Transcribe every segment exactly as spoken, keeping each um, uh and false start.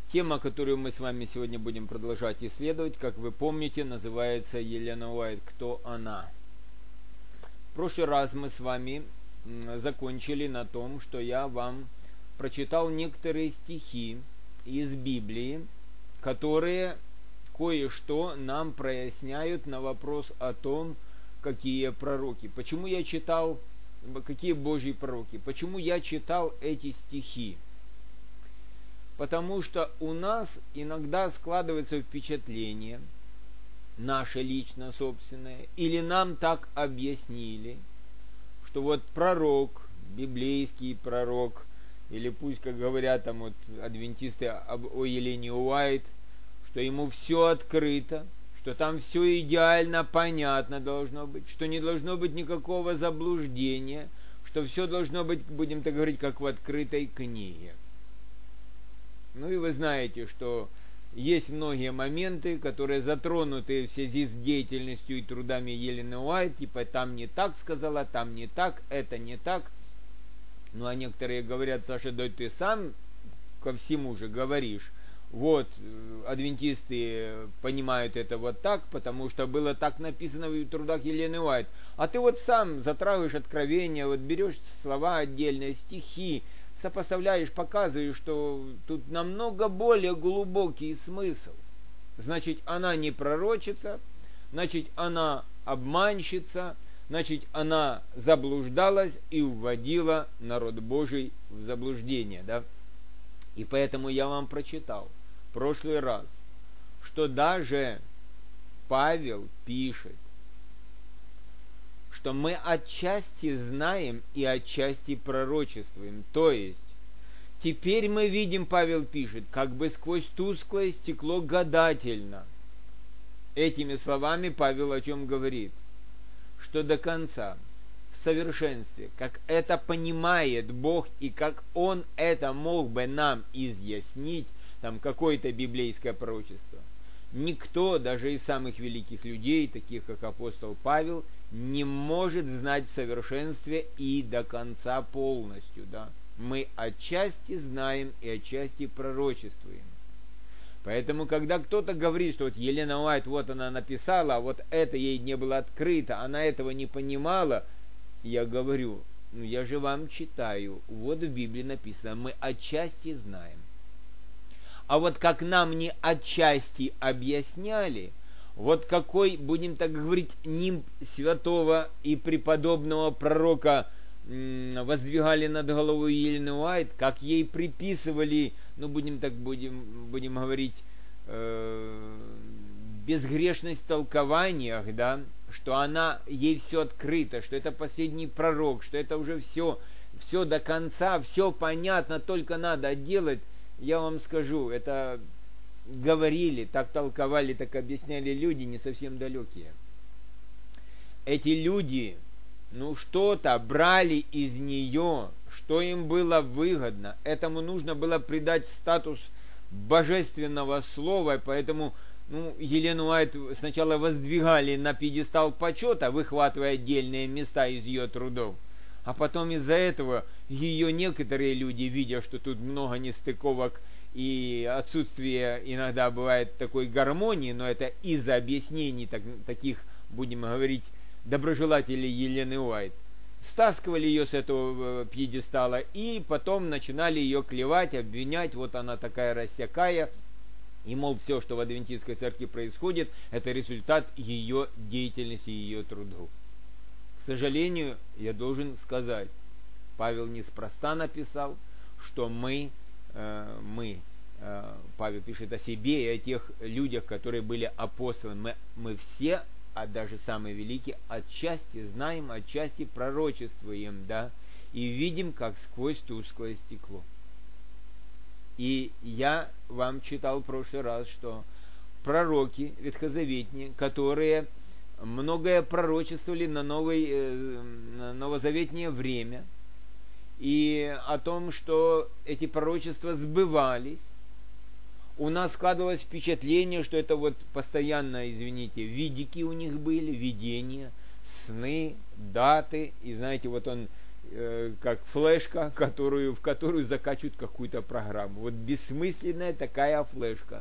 Тема, которую мы с вами сегодня будем продолжать исследовать, как вы помните, называется Елена Уайт «Кто она?». В прошлый раз мы с вами закончили на том, что я вам прочитал некоторые стихи из Библии, которые кое-что нам проясняют на вопрос о том, какие пророки. Почему я читал, какие Божьи пророки? Почему я читал эти стихи? Потому что у нас иногда складывается впечатление, наше лично собственное, или нам так объяснили, что вот пророк, библейский пророк, или пусть, как говорят там вот адвентисты о Елене Уайт, что ему все открыто, что там все идеально понятно должно быть, что не должно быть никакого заблуждения, что все должно быть, будем так говорить, как в открытой книге. Ну и вы знаете, что есть многие моменты, которые затронуты в связи с деятельностью и трудами Елены Уайт, типа там не так сказала, там не так, это не так. Ну а некоторые говорят: Саша, да ты сам ко всему же говоришь. Вот, адвентисты понимают это вот так, потому что было так написано в трудах Елены Уайт. А ты вот сам затрагиваешь откровения, вот берешь слова отдельные, стихи, сопоставляешь, показываешь, что тут намного более глубокий смысл. Значит, она не пророчица, значит, она обманщица, значит, она заблуждалась и вводила народ Божий в заблуждение, да? И поэтому я вам прочитал в прошлый раз, что даже Павел пишет, что мы отчасти знаем и отчасти пророчествуем. То есть, теперь мы видим, Павел пишет, как бы сквозь тусклое стекло гадательно. Этими словами Павел о чем говорит? Что до конца, в совершенстве, как это понимает Бог и как Он это мог бы нам изъяснить, там какое-то библейское пророчество, никто, даже из самых великих людей, таких как апостол Павел, не может знать в совершенстве и до конца полностью. Да? Мы отчасти знаем и отчасти пророчествуем. Поэтому, когда кто-то говорит, что вот Елена Уайт, вот она написала, а вот это ей не было открыто, она этого не понимала, я говорю, ну я же вам читаю, вот в Библии написано, мы отчасти знаем. А вот как нам не отчасти объясняли, вот какой, будем так говорить, нимб святого и преподобного пророка воздвигали над головой Елены Уайт, как ей приписывали, ну будем так будем, будем говорить, э, безгрешность в толкованиях, да, что она, ей все открыто, что это последний пророк, что это уже все, все до конца, все понятно, только надо делать. Я вам скажу, это говорили, так толковали, так объясняли люди не совсем далекие. Эти люди, ну что-то брали из нее, что им было выгодно. Этому нужно было придать статус божественного слова, и поэтому ну, Елену Уайт сначала воздвигали на пьедестал почета, выхватывая отдельные места из ее трудов. А потом из-за этого ее некоторые люди, видя, что тут много нестыковок и отсутствие иногда бывает такой гармонии, но это из-за объяснений так, таких, будем говорить, доброжелателей Елены Уайт, стаскивали ее с этого пьедестала и потом начинали ее клевать, обвинять, вот она такая рассякая, и мол, все, что в адвентистской церкви происходит, это результат ее деятельности, ее трудов. К сожалению, я должен сказать, Павел неспроста написал, что мы, э, мы, э, Павел пишет о себе и о тех людях, которые были апостолами, мы, мы все, а даже самые великие, отчасти знаем, отчасти пророчествуем, да, и видим, как сквозь тусклое стекло. И я вам читал в прошлый раз, что пророки ветхозаветные, которые многое пророчествовали на, новый, на новозаветнее время, и о том, что эти пророчества сбывались, у нас складывалось впечатление, что это вот постоянно, извините, видики у них были, видения, сны, даты, и знаете, вот он э, как флешка, которую, в которую закачивают какую-то программу. Вот бессмысленная такая флешка.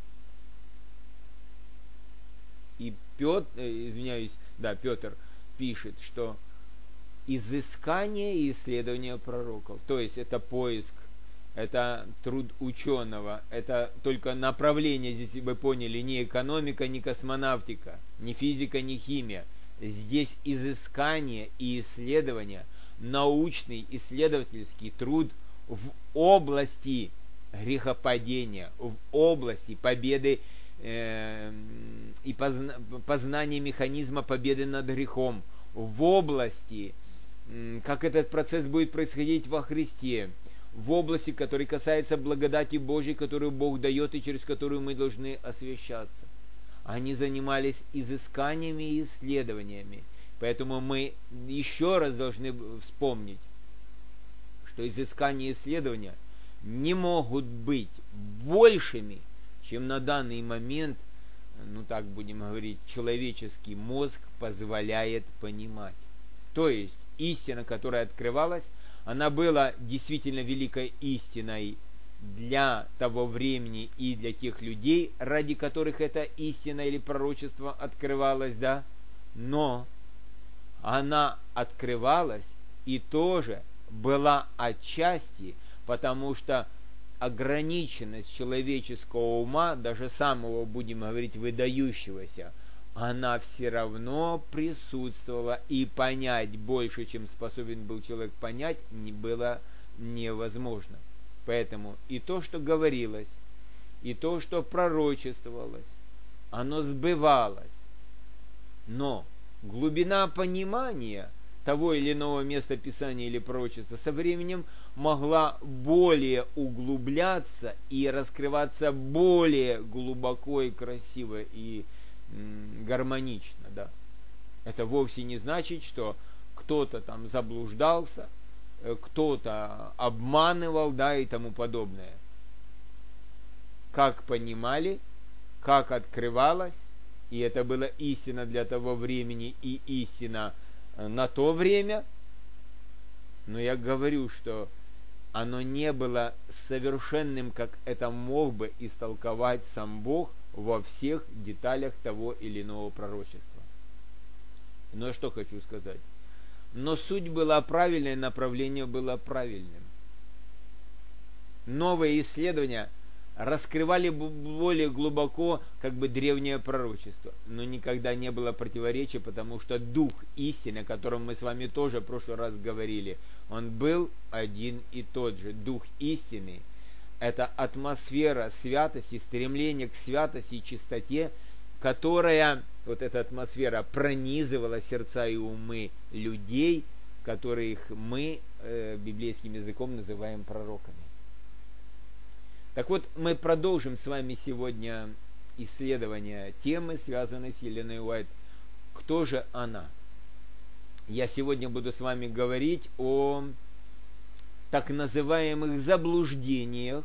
И Петр, э, извиняюсь, да, Петр пишет, что изыскание и исследование пророков, то есть это поиск, это труд ученого, это только направление, здесь вы поняли, не экономика, не космонавтика, не физика, не химия. Здесь изыскание и исследование, научный исследовательский труд в области грехопадения, в области победы э, и позна, познания механизма победы над грехом, в области, э, как этот процесс будет происходить во Христе, в области, которая касается благодати Божьей, которую Бог дает и через которую мы должны освящаться. Они занимались изысканиями и исследованиями. Поэтому мы еще раз должны вспомнить, что изыскания и исследования не могут быть большими, чем на данный момент, ну так будем говорить, человеческий мозг позволяет понимать. То есть истина, которая открывалась, она была действительно великой истиной для того времени и для тех людей, ради которых эта истина или пророчество открывалось, да, но она открывалась и тоже была отчасти, потому что ограниченность человеческого ума, даже самого, будем говорить, выдающегося, она все равно присутствовала, и понять больше, чем способен был человек понять, не было невозможно. Поэтому и то, что говорилось, и то, что пророчествовалось, оно сбывалось. Но глубина понимания того или иного места Писания или пророчества со временем могла более углубляться и раскрываться более глубоко и красиво и м, гармонично. Да. Это вовсе не значит, что кто-то там заблуждался, кто-то обманывал, да, и тому подобное. Как понимали, как открывалось, и это была истина для того времени и истина на то время, но я говорю, что оно не было совершенным, как это мог бы истолковать сам Бог во всех деталях того или иного пророчества. Но что хочу сказать? Но суть была правильная, направление было правильным. Новые исследования раскрывали более глубоко как бы древнее пророчество, но никогда не было противоречия, потому что дух истины, о котором мы с вами тоже в прошлый раз говорили, он был один и тот же. Дух истины – это атмосфера святости, стремление к святости и чистоте, которая, вот эта атмосфера, пронизывала сердца и умы людей, которых мы э, библейским языком называем пророками. Так вот, мы продолжим с вами сегодня исследование темы, связанной с Еленой Уайт. Кто же она? Я сегодня буду с вами говорить о так называемых заблуждениях,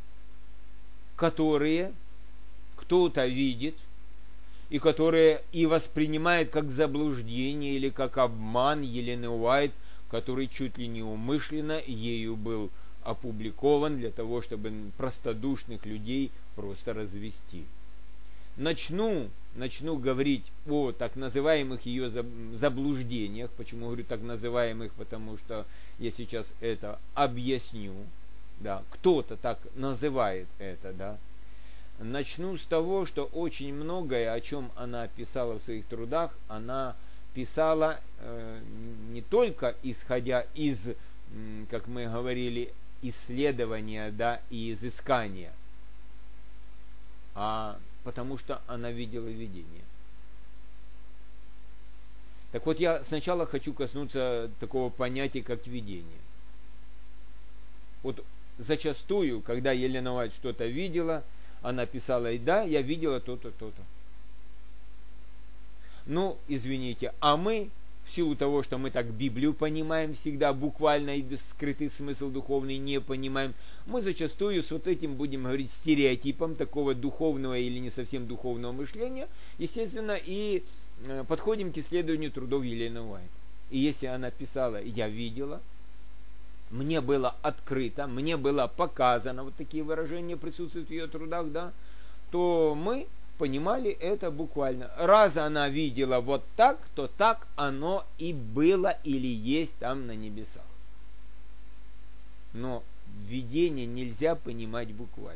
которые кто-то видит, и которые и воспринимает как заблуждение или как обман Елены Уайт, который чуть ли не умышленно ею был опубликован для того, чтобы простодушных людей просто развести. Начну, начну говорить о так называемых ее заблуждениях. Почему говорю так называемых? Потому что я сейчас это объясню. Да, кто-то так называет это, да. Начну с того, что очень многое, о чем она писала в своих трудах, она писала э, не только исходя из, как мы говорили, исследования, да, и изыскания, а потому что она видела видение. Так вот, я сначала хочу коснуться такого понятия, как видение. Вот зачастую, когда Елена Уайт что-то видела, она писала: и да, я видела то-то, то-то. Ну, извините, а мы, в силу того, что мы так Библию понимаем всегда, буквально и скрытый смысл духовный не понимаем, мы зачастую с вот этим, будем говорить, стереотипом такого духовного или не совсем духовного мышления, естественно, и подходим к исследованию трудов Елены Уайт. И если она писала «я видела», мне было открыто, мне было показано, вот такие выражения присутствуют в ее трудах, да, то мы понимали это буквально. Раз она видела вот так, то так оно и было или есть там на небесах. Но видение нельзя понимать буквально.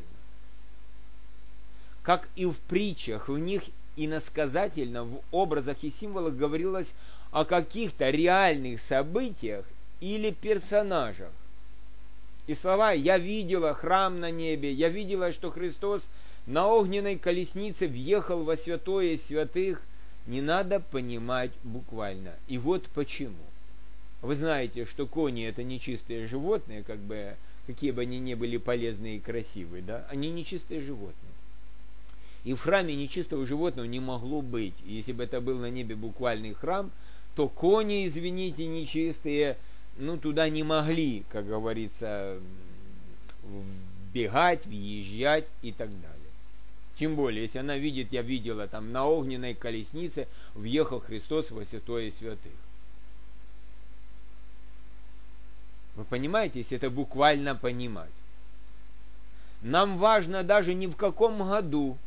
Как и в притчах, в них иносказательно, в образах и символах говорилось о каких-то реальных событиях или персонажах. И слова «я видела храм на небе», «я видела, что Христос на огненной колеснице въехал во святое святых», не надо понимать буквально. И вот почему. Вы знаете, что кони это нечистые животные, как бы, какие бы они ни были полезные и красивые, да? Они нечистые животные. И в храме нечистого животного не могло быть. Если бы это был на небе буквальный храм, то кони, извините, нечистые, ну, туда не могли, как говорится, бегать, въезжать и так далее. Тем более, если она видит, я видела, там на огненной колеснице въехал Христос во святое святых. Вы понимаете, если это буквально понимать. Нам важно даже не в каком году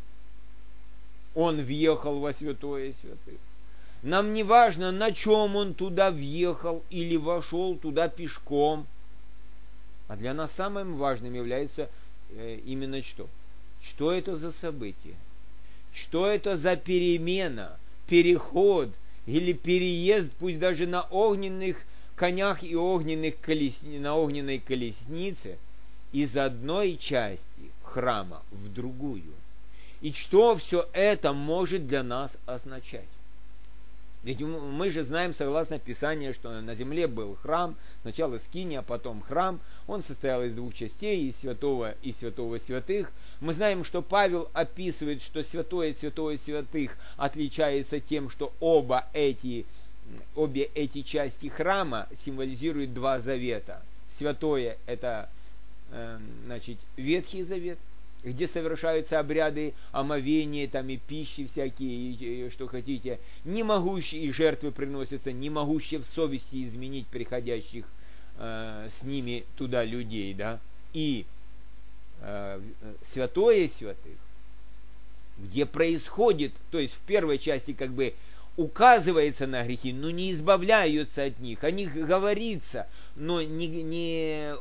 он въехал во святое святых. Нам не важно, на чем он туда въехал или вошел туда пешком. А для нас самым важным является э, именно что? Что это за событие? Что это за перемена, переход или переезд, пусть даже на огненных конях и огненных колесни, на огненной колеснице, из одной части храма в другую? И что все это может для нас означать? Ведь мы же знаем, согласно Писанию, что на земле был храм, сначала скиния, а потом храм. Он состоял из двух частей, из святого и святого святых. Мы знаем, что Павел описывает, что святое святое святых отличается тем, что оба эти, обе эти части храма символизируют два завета. Святое – это э, значит, Ветхий Завет, где совершаются обряды омовения, там и пищи всякие, и, и, что хотите, не могущие, и жертвы приносятся, не могущие в совести изменить приходящих э, с ними туда людей, да, и э, святое святых, где происходит, то есть в первой части как бы указывается на грехи, но не избавляются от них, о них говорится, но не, не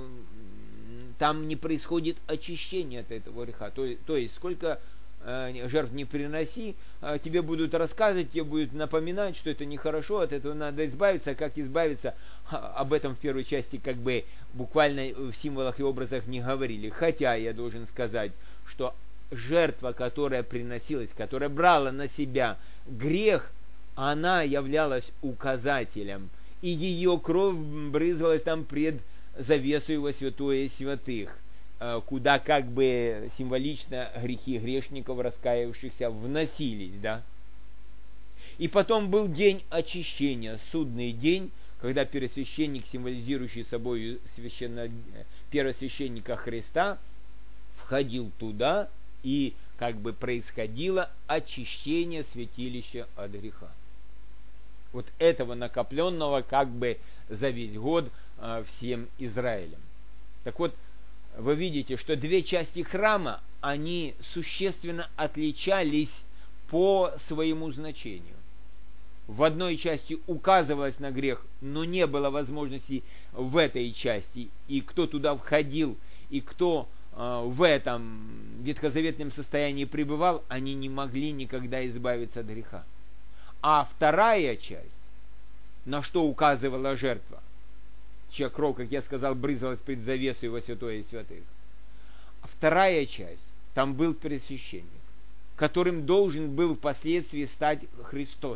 там не происходит очищение от этого греха. То, то есть, сколько э, жертв не приноси, э, тебе будут рассказывать, тебе будут напоминать, что это нехорошо, от этого надо избавиться. А как избавиться, об этом в первой части как бы буквально в символах и образах не говорили. Хотя я должен сказать, что жертва, которая приносилась, которая брала на себя грех, она являлась указателем. И ее кровь брызгалась там пред завесою во святое святых, куда как бы символично грехи грешников, раскаявшихся, вносились, да. И потом был день очищения, судный день, когда первосвященник, символизирующий собой священно... первосвященника Христа, входил туда, и как бы происходило очищение святилища от греха. Вот этого накопленного как бы за весь год э, всем Израилем. Так вот, вы видите, что две части храма, они существенно отличались по своему значению. В одной части указывалось на грех, но не было возможности в этой части. И кто туда входил, и кто э, в этом ветхозаветном состоянии пребывал, они не могли никогда избавиться от греха. А вторая часть, на что указывала жертва, чья кровь, как я сказал, брызгалась пред завесой во святое святых. А вторая часть, там был первосвященник, которым должен был впоследствии стать Христос,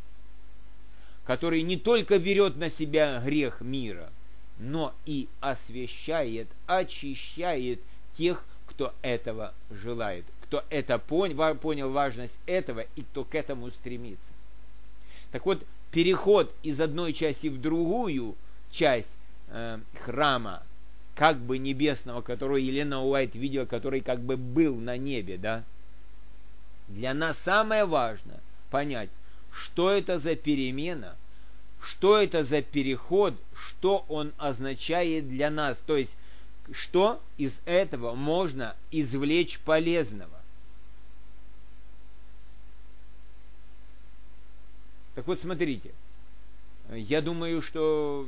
который не только берет на себя грех мира, но и освящает, очищает тех, кто этого желает, кто это понял, понял важность этого и кто к этому стремится. Так вот, переход из одной части в другую часть э, храма, как бы небесного, который Елена Уайт видела, который как бы был на небе, да, для нас самое важное понять, что это за перемена, что это за переход, что он означает для нас, то есть что из этого можно извлечь полезного. Так вот, смотрите, я думаю, что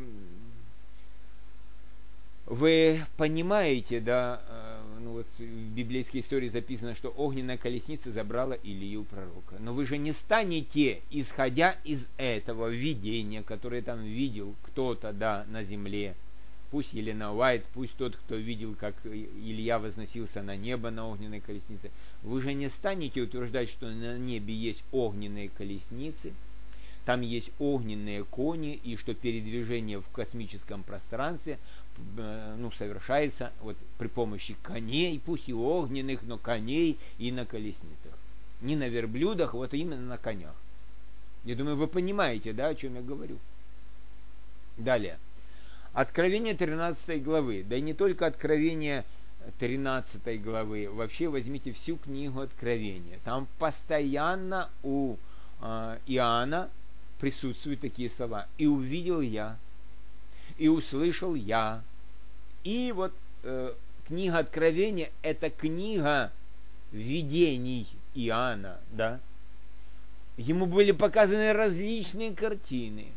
вы понимаете, да, ну вот в библейской истории записано, что огненная колесница забрала Илию пророка. Но вы же не станете, исходя из этого видения, которое там видел кто-то, да, на земле, пусть Елена Уайт, пусть тот, кто видел, как Илья возносился на небо на огненной колеснице, вы же не станете утверждать, что на небе есть огненные колесницы, там есть огненные кони, и что передвижение в космическом пространстве ну, совершается вот при помощи коней, пусть и огненных, но коней и на колесницах. Не на верблюдах, вот именно на конях. Я думаю, вы понимаете, да, о чем я говорю. Далее. Откровение тринадцатой главы, да и не только Откровение тринадцатой главы, вообще возьмите всю книгу Откровения. Там постоянно у э, Иоанна присутствуют такие слова. «И увидел я, и услышал я». И вот э, книга Откровения – это книга видений Иоанна, да? Ему были показаны различные картины.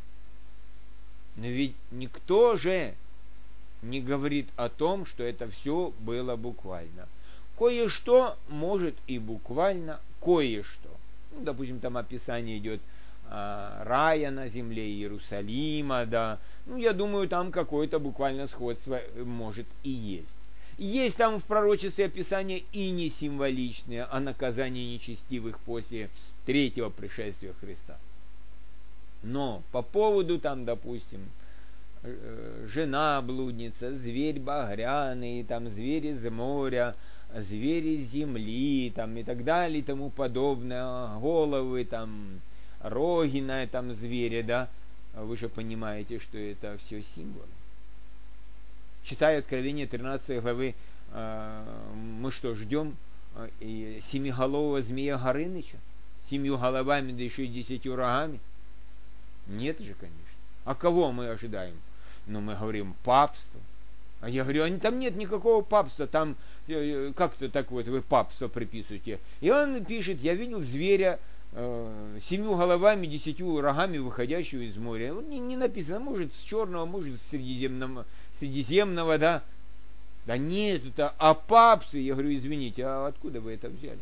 Но ведь никто же не говорит о том, что это все было буквально. Кое-что может и буквально, кое-что. Ну, допустим, там описание идет рая на земле, Иерусалима, да. Ну, я думаю, там какое-то буквально сходство может и есть. Есть там в пророчестве описание и не символичное о наказании нечестивых после третьего пришествия Христа. Но по поводу там, допустим, жена блудница, зверь багряный, там звери из моря, звери с земли, там и так далее, и тому подобное, головы там, роги на этом звере, да, вы же понимаете, что это все символы. Читая Откровение тринадцатой главы, мы что, ждем семиголового змея Горыныча? Семью головами, да еще и десятью рогами? Нет же, конечно. А кого мы ожидаем? Ну, мы говорим, папство. А я говорю, а там нет никакого папства, там как-то так вот вы папство приписываете. И он пишет, я видел зверя, э, семью головами, десятью рогами, выходящего из моря. Вот не, не написано, может с черного, может с средиземного, средиземного, да. Да нет, это о папстве. Я говорю, извините, а откуда вы это взяли?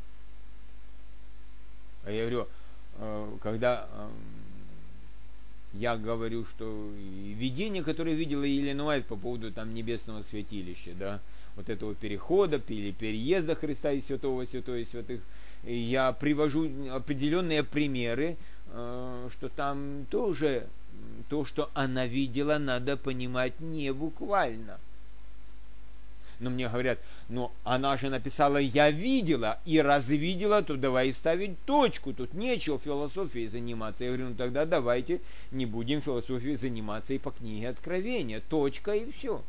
А я говорю, э, когда э, я говорю, что видение, которое видела Елена Уайт по поводу там небесного святилища, да, вот этого перехода или переезда Христа из святого святого святых, я привожу определенные примеры, э, что там тоже то, что она видела, надо понимать не буквально. Но мне говорят, ну она же написала «я видела», и раз видела, то давай ставить точку, тут нечего философией заниматься. Я говорю, ну тогда давайте не будем философией заниматься и по книге Откровения, точка и все.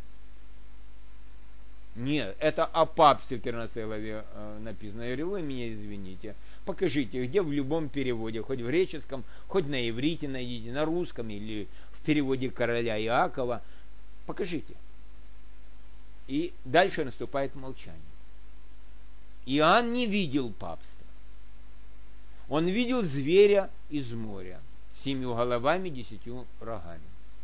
Нет, это о папстве в тринадцатой главе э, написано. Я говорю, вы меня извините, покажите, где в любом переводе, хоть в греческом, хоть на иврите найдите, на русском или в переводе короля Иакова, покажите. И дальше наступает молчание. Иоанн не видел папства. Он видел зверя из моря, семью головами, десятью рогами.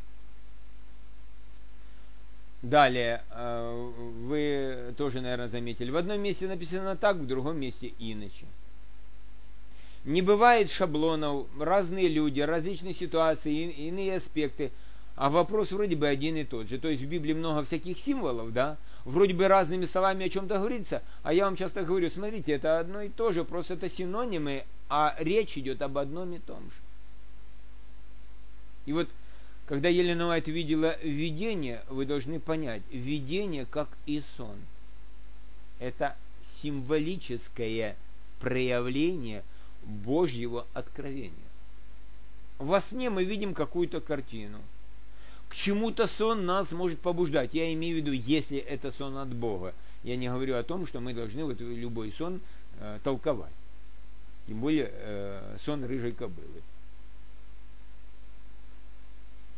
Далее, вы тоже, наверное, заметили, в одном месте написано так, в другом месте иначе. Не бывает шаблонов, разные люди, различные ситуации, иные аспекты, а вопрос вроде бы один и тот же. То есть в Библии много всяких символов, да, вроде бы разными словами о чем-то говорится, а я вам часто говорю, смотрите, это одно и то же, просто это синонимы, а речь идет об одном и том же. И вот, когда Елена Уайт видела видение, вы должны понять, видение, как и сон, это символическое проявление Божьего откровения. Во сне мы видим какую-то картину. К чему-то сон нас может побуждать. Я имею в виду, если это сон от Бога. Я не говорю о том, что мы должны вот любой сон э, толковать. Тем более э, сон рыжей кобылы.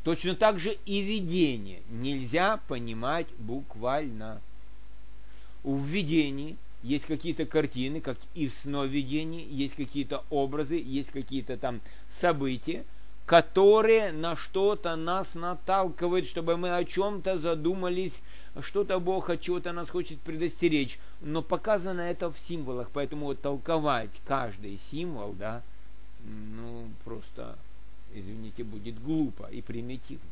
Точно так же и видение нельзя понимать буквально. В видении есть какие-то картины, как и в сновидении, есть какие-то образы, есть какие-то там события, которые на что-то нас наталкивают, чтобы мы о чем-то задумались, что-то Бог от чего-то нас хочет предостеречь. Но показано это в символах, поэтому вот толковать каждый символ, да, ну, просто, извините, будет глупо и примитивно.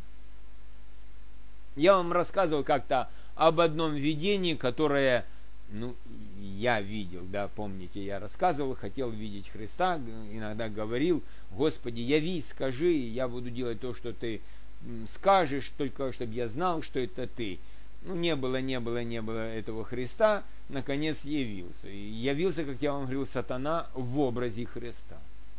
Я вам рассказывал как-то об одном видении, которое, ну, я видел, да, помните, я рассказывал, хотел видеть Христа, иногда говорил: Господи, явись, скажи, я буду делать то, что ты скажешь, только чтобы я знал, что это ты. Ну, не было, не было, не было этого Христа, наконец явился. И явился, как я вам говорил, сатана в образе Христа.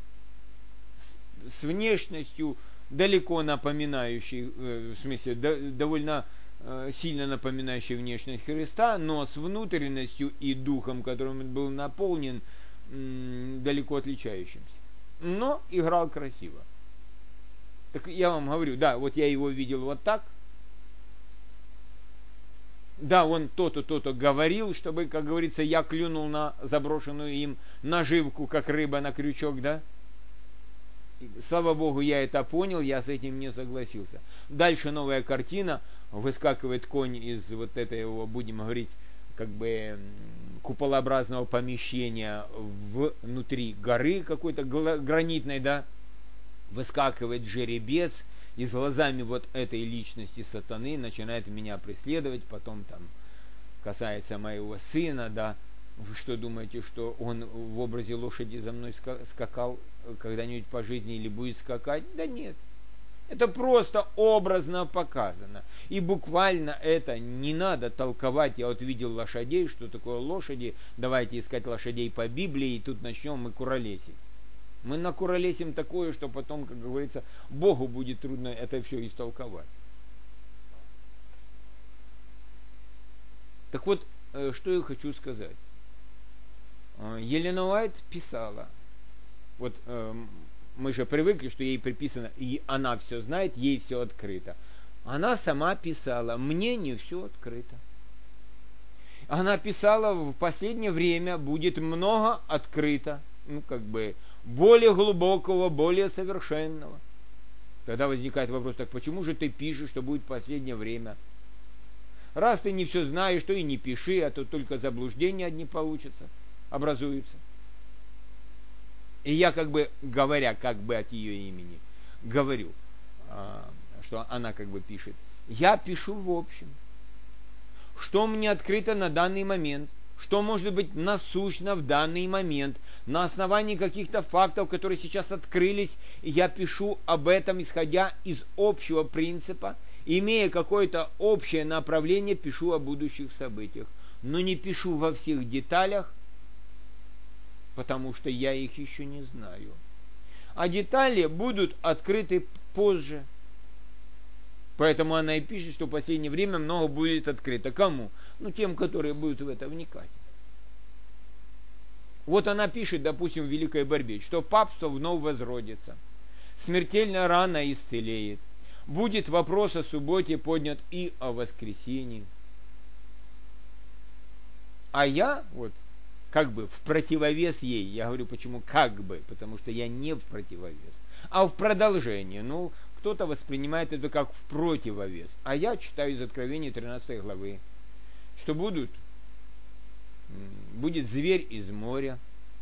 С, с внешностью далеко напоминающей, э, в смысле, до, довольно э, сильно напоминающей внешность Христа, но с внутренностью и духом, которым он был наполнен, э, далеко отличающимся. Но играл красиво. Так я вам говорю, да, вот я его видел вот так. Да, он то-то, то-то говорил, чтобы, как говорится, я клюнул на заброшенную им наживку, как рыба на крючок, да? И, слава Богу, я это понял, я с этим не согласился. Дальше новая картина, выскакивает конь из вот этого, будем говорить, как бы куполообразного помещения внутри горы какой-то гранитной, да? Выскакивает жеребец, и с глазами вот этой личности сатаны начинает меня преследовать, потом там касается моего сына, да, вы что думаете, что он в образе лошади за мной скакал когда-нибудь по жизни или будет скакать? Да нет, это просто образно показано, и буквально это не надо толковать. Я вот видел лошадей, что такое лошади, давайте искать лошадей по Библии, и тут начнем мы куролесить. Мы накуролесим такое, что потом, как говорится, Богу будет трудно это все истолковать. Так вот, что я хочу сказать. Елена Уайт писала, вот мы же привыкли, что ей приписано, и она все знает, ей все открыто. Она сама писала, мне не все открыто. Она писала, в последнее время будет много открыто, ну как бы, более глубокого, более совершенного. Тогда возникает вопрос, так почему же ты пишешь, что будет в последнее время? Раз ты не все знаешь, то и не пиши, а то только заблуждения одни получатся, образуются. И я, как бы говоря, как бы от ее имени, говорю, что она как бы пишет, я пишу в общем, что мне открыто на данный момент, что может быть насущно в данный момент, на основании каких-то фактов, которые сейчас открылись, я пишу об этом, исходя из общего принципа, имея какое-то общее направление, пишу о будущих событиях. Но не пишу во всех деталях, потому что я их еще не знаю. А детали будут открыты позже. Поэтому она и пишет, что в последнее время много будет открыто. Кому? Ну, тем, которые будут в это вникать. Вот она пишет, допустим, в «Великой борьбе», что папство вновь возродится, смертельная рана исцелеет, будет вопрос о субботе поднят и о воскресении. А я, вот, как бы в противовес ей, я говорю, почему как бы, потому что я не в противовес, а в продолжение. Ну, кто-то воспринимает это как в противовес, а я читаю из Откровения тринадцатой главы, что будут будет зверь из моря.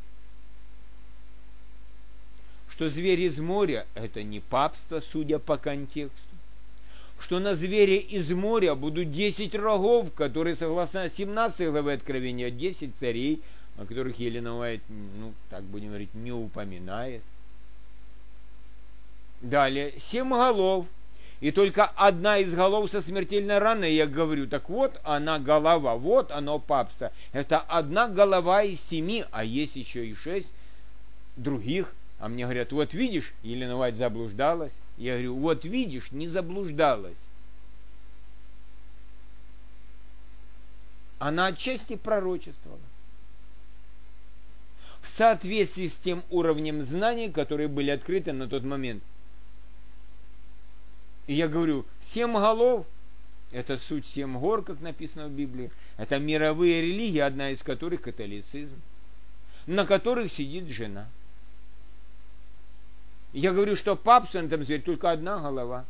Что зверь из моря – это не папство, судя по контексту. Что на звере из моря будут десять рогов, которые, согласно семнадцатой главе Откровения, десять царей, о которых Елена Уайт, ну, так будем говорить, не упоминает. Далее, семь голов. И только одна из голов со смертельной раной, я говорю, так вот она голова, вот оно папство. Это одна голова из семи, а есть еще и шесть других. А мне говорят, вот видишь, Елена Уайт заблуждалась. Я говорю, вот видишь, не заблуждалась. Она отчасти пророчествовала. В соответствии с тем уровнем знаний, которые были открыты на тот момент. И я говорю, семь голов, это суть семь гор, как написано в Библии, это мировые религии, одна из которых католицизм, на которых сидит жена. Я говорю, что папство на этом звере только одна голова.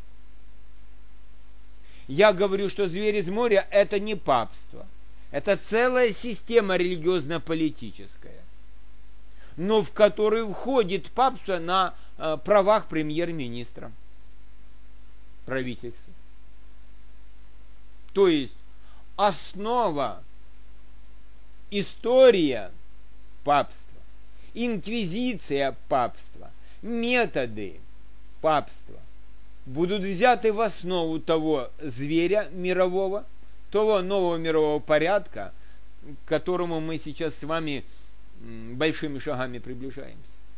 Я говорю, что зверь из моря это не папство. Это целая система религиозно-политическая, но в которую входит папство на э, правах премьер-министра правительства. То есть основа, история папства, инквизиция папства, методы папства будут взяты в основу того зверя мирового, того нового мирового порядка, к которому мы сейчас с вами большими шагами приближаемся.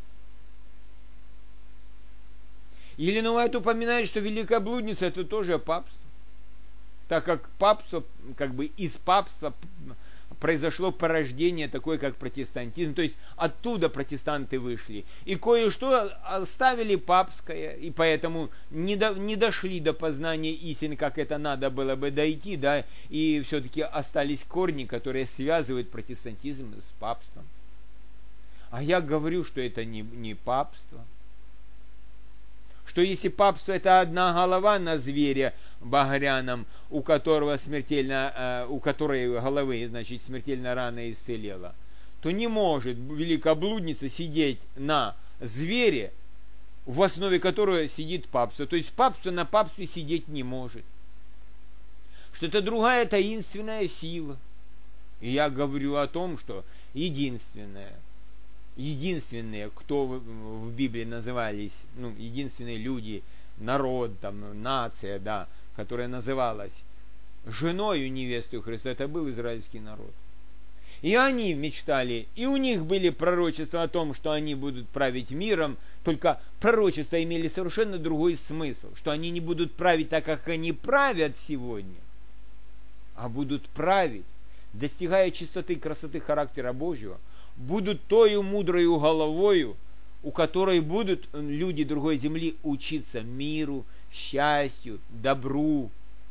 Елена Уайт упоминает, что Великая Блудница это тоже папство, так как папство, как бы из папства произошло порождение такое, как протестантизм, то есть оттуда протестанты вышли. И кое-что оставили папское, и поэтому не, до, не дошли до познания истины, как это надо было бы дойти, да, и все-таки остались корни, которые связывают протестантизм с папством. А я говорю, что это не, не папство. Что если папство это одна голова на звере багряном, у которого смертельно, у которой головы, значит, смертельная рана исцелела, то не может великая блудница сидеть на звере, в основе которого сидит папство. То есть папство на папстве сидеть не может. Что это другая таинственная сила. И я говорю о том, что единственное, единственные, кто в, в Библии назывались, ну, единственные люди, народ, там, нация, да, которая называлась женою невестою Христа, это был израильский народ. И они мечтали, и у них были пророчества о том, что они будут править миром, только пророчества имели совершенно другой смысл, что они не будут править так, как они правят сегодня, а будут править, достигая чистоты и красоты характера Божьего, будут тою мудрою головою, у которой будут люди другой земли учиться миру, счастью, добру.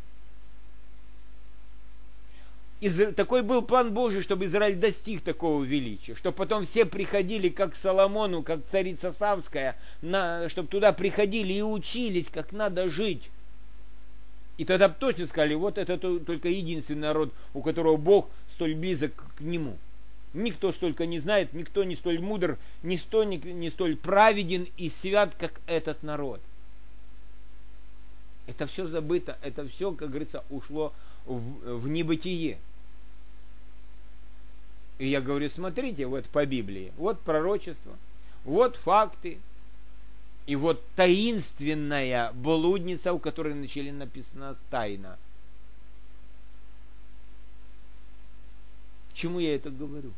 Из... Такой был план Божий, чтобы Израиль достиг такого величия, чтобы потом все приходили, как к Соломону, как царица Савская, на... чтобы туда приходили и учились, как надо жить. И тогда бы точно сказали, вот это только единственный народ, у которого Бог столь близок к нему. Никто столько не знает, никто не столь мудр, никто не, не столь праведен и свят, как этот народ. Это все забыто, это все, как говорится, ушло в, в небытие. И я говорю, смотрите, вот по Библии, вот пророчество, вот факты, и вот таинственная блудница, у которой начали написано тайна. К чему я это говорю?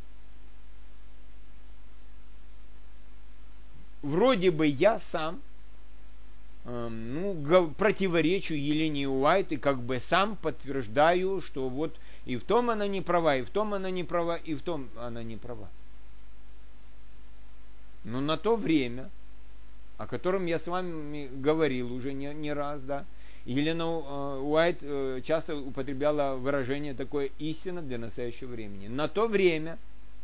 Вроде бы я сам э, ну, противоречу Елене Уайт и как бы сам подтверждаю, что вот и в том она не права, и в том она не права, и в том она не права. Но на то время, о котором я с вами говорил уже не, не раз, да, Елена э, Уайт э, часто употребляла выражение такое «истина для настоящего времени». На то время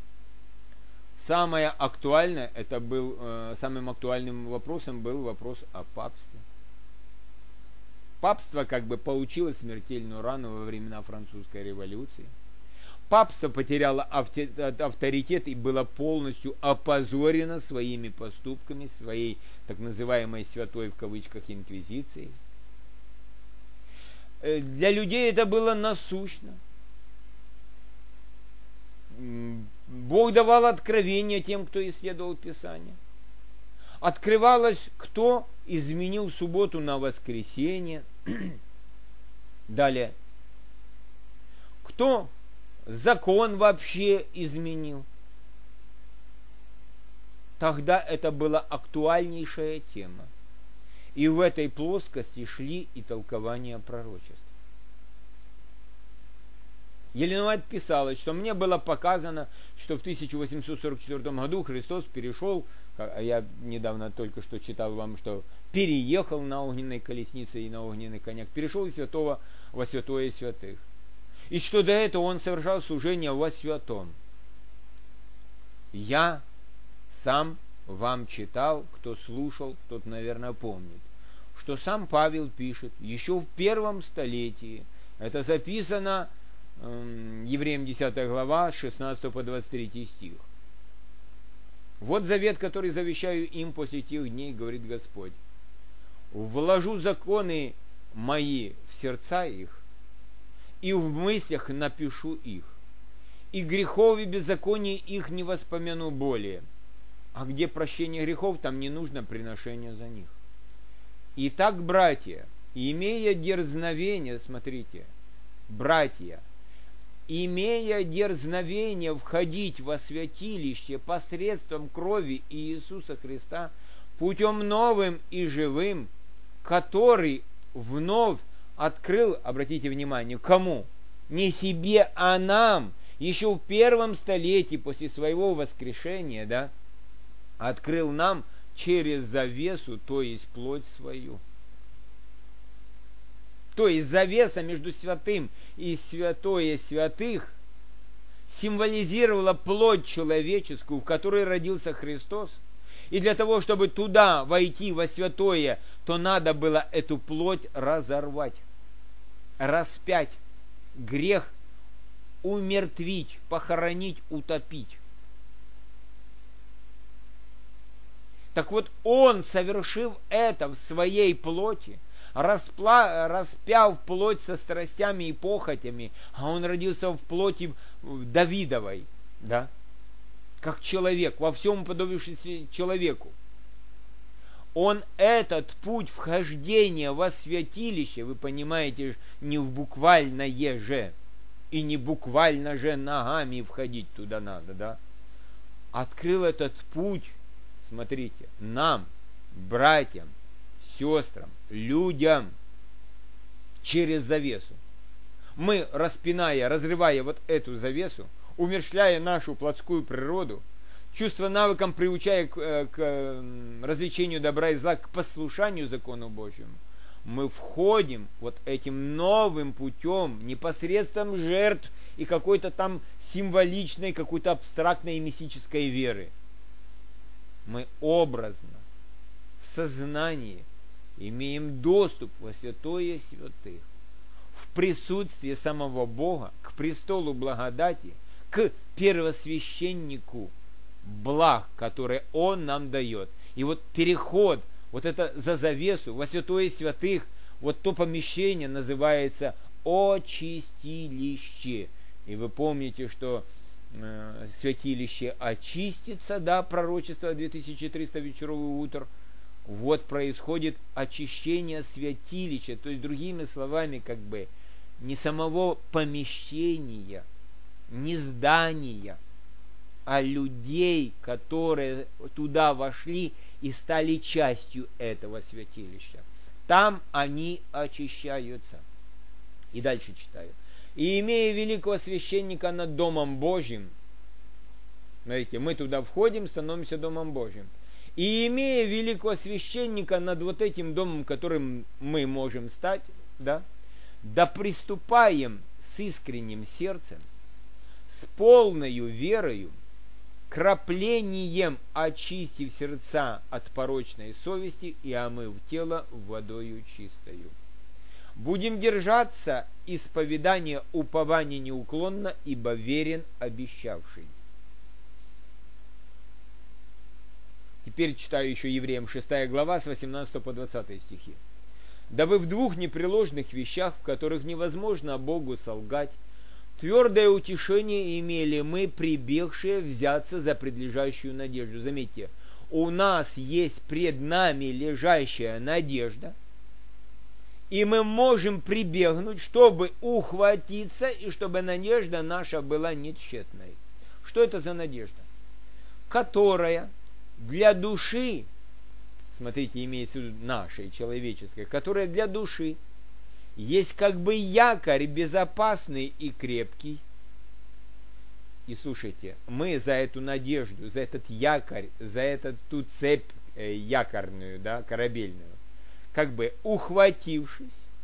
самое актуальное, это был, э, самым актуальным вопросом был вопрос о папстве. Папство как бы получило смертельную рану во времена французской революции. Папство потеряло авторитет и было полностью опозорено своими поступками, своей так называемой «святой» в кавычках инквизицией. Для людей это было насущно. Бог давал откровения тем, кто исследовал Писание. Открывалось, кто изменил субботу на воскресенье. Далее. Кто закон вообще изменил. Тогда это была актуальнейшая тема. И в этой плоскости шли и толкования пророчеств. Елена Уайт писала, что мне было показано, что в тысяча восемьсот сорок четвёртом году Христос перешел, а я недавно только что читал вам, что переехал на огненной колеснице и на огненный конях, перешел из святого во святое святых. И что до этого он совершал служение во святом. Я сам вам читал, кто слушал, тот, наверное, помнит, что сам Павел пишет еще в первом столетии. Это записано э, Евреям десятая глава, с шестнадцатого по двадцать третий стих. Вот завет, который завещаю им после тех дней, говорит Господь. Вложу законы мои в сердца их, и в мыслях напишу их, и грехов и беззаконий их не воспомяну более. А где прощение грехов, там не нужно приношение за них. Итак, братья, имея дерзновение, смотрите, братья, имея дерзновение входить во святилище посредством крови Иисуса Христа, путем новым и живым, который вновь открыл, обратите внимание, кому? Не себе, а нам, еще в первом столетии после своего воскрешения, да, открыл нам через завесу, то есть плоть свою. То есть завеса между святым и святое святых символизировала плоть человеческую, в которой родился Христос. И для того, чтобы туда войти во святое, то надо было эту плоть разорвать, распять, грех умертвить, похоронить, утопить. Так вот, он, совершив это в своей плоти, распла, распяв плоть со страстями и похотями, а он родился в плоти Давидовой, да, как человек, во всем уподобившийся человеку. Он этот путь вхождения во святилище, вы понимаете, не в буквальное же, и не буквально же ногами входить туда надо, да, открыл этот путь, смотрите, нам, братьям, сестрам, людям, через завесу. Мы, распиная, разрывая вот эту завесу, умерщвляя нашу плотскую природу, чувство навыком приучая к, к развлечению добра и зла, к послушанию закону Божьему, мы входим вот этим новым путем, непосредством жертв и какой-то там символичной, какой-то абстрактной и мистической веры. Мы образно, в сознании, имеем доступ во святое святых, в присутствии самого Бога, к престолу благодати, к первосвященнику благ, которые Он нам дает. И вот переход, вот это за завесу, во святое святых, вот то помещение называется очистилище. И вы помните, что э, святилище очистится, да, пророчество две тысячи триста вечеровый утр. Вот происходит очищение святилища, то есть, другими словами, как бы, не самого помещения, не здания, а людей, которые туда вошли и стали частью этого святилища. Там они очищаются. И дальше читаю. И имея великого священника над Домом Божьим, смотрите, мы туда входим, становимся Домом Божьим. И имея великого священника над вот этим домом, которым мы можем стать, да, да приступаем с искренним сердцем, с полною верою, краплением очистив сердца от порочной совести и омыв тело водою чистою. Будем держаться исповедания упования неуклонно, ибо верен обещавший. Теперь читаю еще Евреям шестая глава с восемнадцатого по двадцатый стихи. «Дабы в двух непреложных вещах, в которых невозможно Богу солгать, твердое утешение имели мы, прибегшие взяться за предлежащую надежду». Заметьте, у нас есть пред нами лежащая надежда, и мы можем прибегнуть, чтобы ухватиться, и чтобы надежда наша была нетщетной. Что это за надежда? Которая для души, смотрите, имеется в виду нашей, человеческой, которая для души есть как бы якорь безопасный и крепкий. И слушайте, мы за эту надежду, за этот якорь, за эту ту цепь э, якорную, да, корабельную, как бы ухватившись,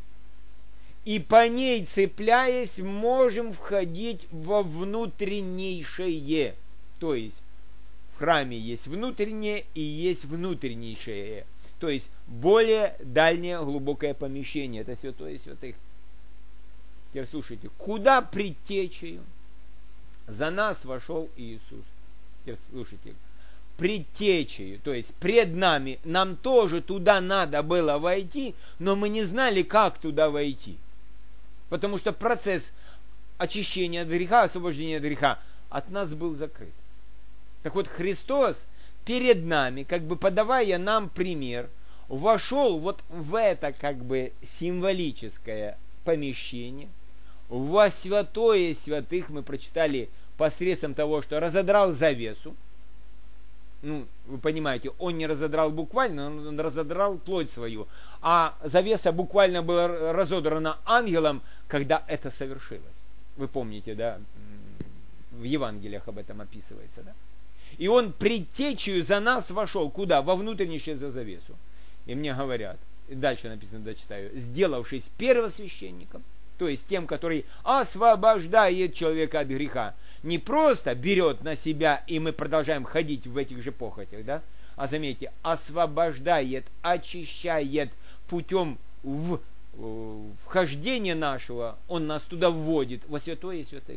и по ней цепляясь, можем входить во внутреннейшее. То есть в храме есть внутреннее и есть внутреннейшее. То есть более дальнее глубокое помещение. Это святое святых. Теперь слушайте, куда предтечею за нас вошел Иисус? Теперь слушайте, предтечею, то есть пред нами, нам тоже туда надо было войти, но мы не знали, как туда войти. Потому что процесс очищения от греха, освобождения от греха от нас был закрыт. Так вот, Христос перед нами, как бы подавая нам пример, вошел вот в это как бы символическое помещение, во святое святых, мы прочитали посредством того, что разодрал завесу. Ну, вы понимаете, он не разодрал буквально, он разодрал плоть свою. А завеса буквально была разодрана ангелом, когда это совершилось. Вы помните, да, в Евангелиях об этом описывается, да? И он предтечею за нас вошел. Куда? Во внутреннюю завесу. И мне говорят, дальше написано, дочитаю, сделавшись первосвященником, то есть тем, который освобождает человека от греха, не просто берет на себя, и мы продолжаем ходить в этих же похотях, да? А заметьте, освобождает, очищает путем в, в вхождения нашего, он нас туда вводит, во святое святых.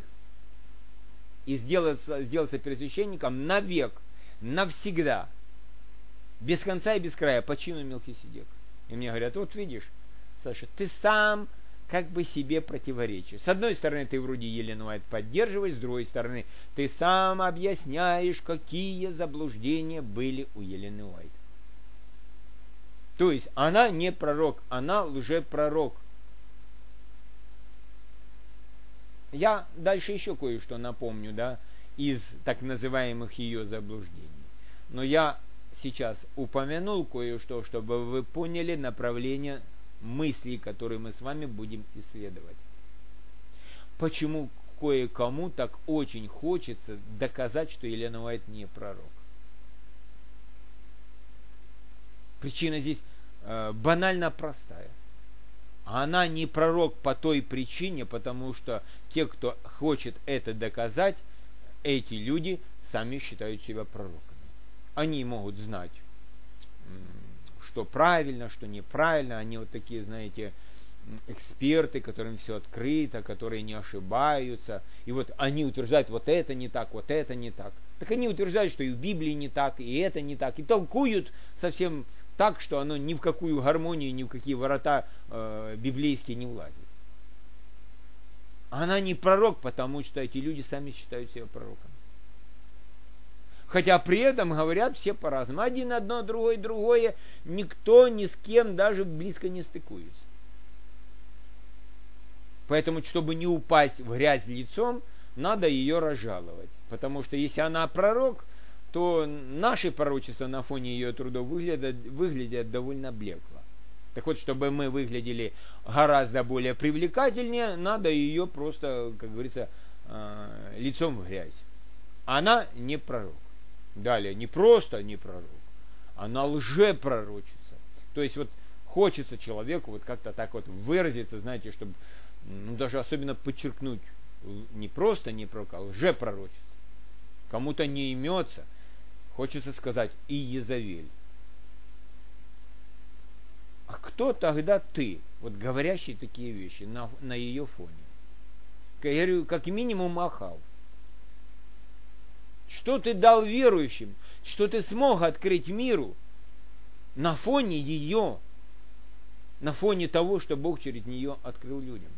И сделаться, сделаться первосвященником навек, навсегда, без конца и без края, по чину Мелхиседека. И мне говорят, вот видишь, Саша, ты сам как бы себе противоречишь. С одной стороны, ты вроде Елену Уайт поддерживаешь, с другой стороны, ты сам объясняешь, какие заблуждения были у Елены Уайт. То есть, она не пророк, она лжепророк. Я дальше еще кое-что напомню, да, из так называемых ее заблуждений. Но я сейчас упомянул кое-что, чтобы вы поняли направление мыслей, которые мы с вами будем исследовать. Почему кое-кому так очень хочется доказать, что Елена Уайт не пророк? Причина здесь э, банально простая. Она не пророк по той причине, потому что те, кто хочет это доказать, эти люди сами считают себя пророками. Они могут знать, что правильно, что неправильно. Они вот такие, знаете, эксперты, которым все открыто, которые не ошибаются. И вот они утверждают, вот это не так, вот это не так. Так они утверждают, что и в Библии не так, и это не так. И толкуют совсем так, что оно ни в какую гармонию, ни в какие ворота э, библейские не влазит. Она не пророк, потому что эти люди сами считают себя пророками. Хотя при этом говорят все по-разному. Один одно, другой другое. Никто ни с кем даже близко не стыкуется. Поэтому, чтобы не упасть в грязь лицом, надо ее разжаловать. Потому что если она пророк, то наши пророчества на фоне ее трудов выглядят, выглядят довольно блекло. Так вот, чтобы мы выглядели гораздо более привлекательнее, надо ее просто, как говорится, лицом в грязь. Она не пророк. Далее, не просто не пророк, она лжепророчица. То есть вот хочется человеку вот как-то так вот выразиться, знаете, чтобы ну, даже особенно подчеркнуть, не просто не пророк, а лжепророчица. Кому-то не имется, хочется сказать и Иезавель. А кто тогда ты, вот говорящий такие вещи на, на ее фоне? Я говорю, как минимум Ахав. Что ты дал верующим? Что ты смог открыть миру на фоне ее, на фоне того, что Бог через нее открыл людям?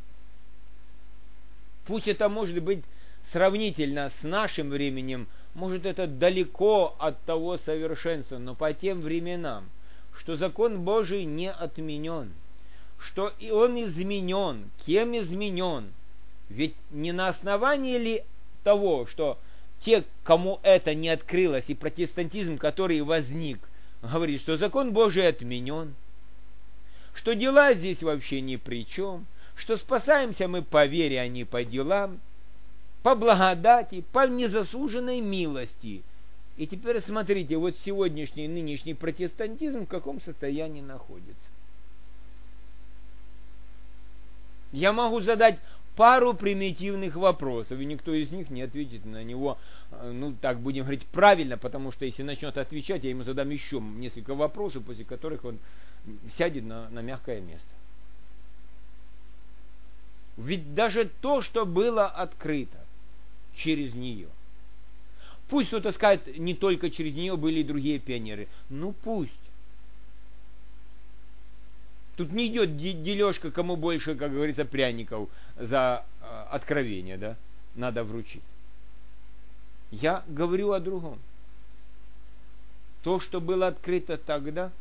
Пусть это может быть сравнительно с нашим временем, может это далеко от того совершенства, но по тем временам, что закон Божий не отменен, что и он изменен, кем изменен? Ведь не на основании ли того, что те, кому это не открылось, и протестантизм, который возник, говорит, что закон Божий отменен, что дела здесь вообще ни при чем, что спасаемся мы по вере, а не по делам, по благодати, по незаслуженной милости. И теперь смотрите, вот сегодняшний нынешний протестантизм в каком состоянии находится. Я могу задать пару примитивных вопросов, и никто из них не ответит на него, ну, так будем говорить, правильно, потому что если начнет отвечать, я ему задам еще несколько вопросов, после которых он сядет на, на мягкое место. Ведь даже то, что было открыто через нее, пусть кто-то скажет, не только через нее были и другие пионеры, ну пусть. Тут не идет дележка, кому больше, как говорится, пряников за э, откровение, да, надо вручить. Я говорю о другом. То, что было открыто тогда,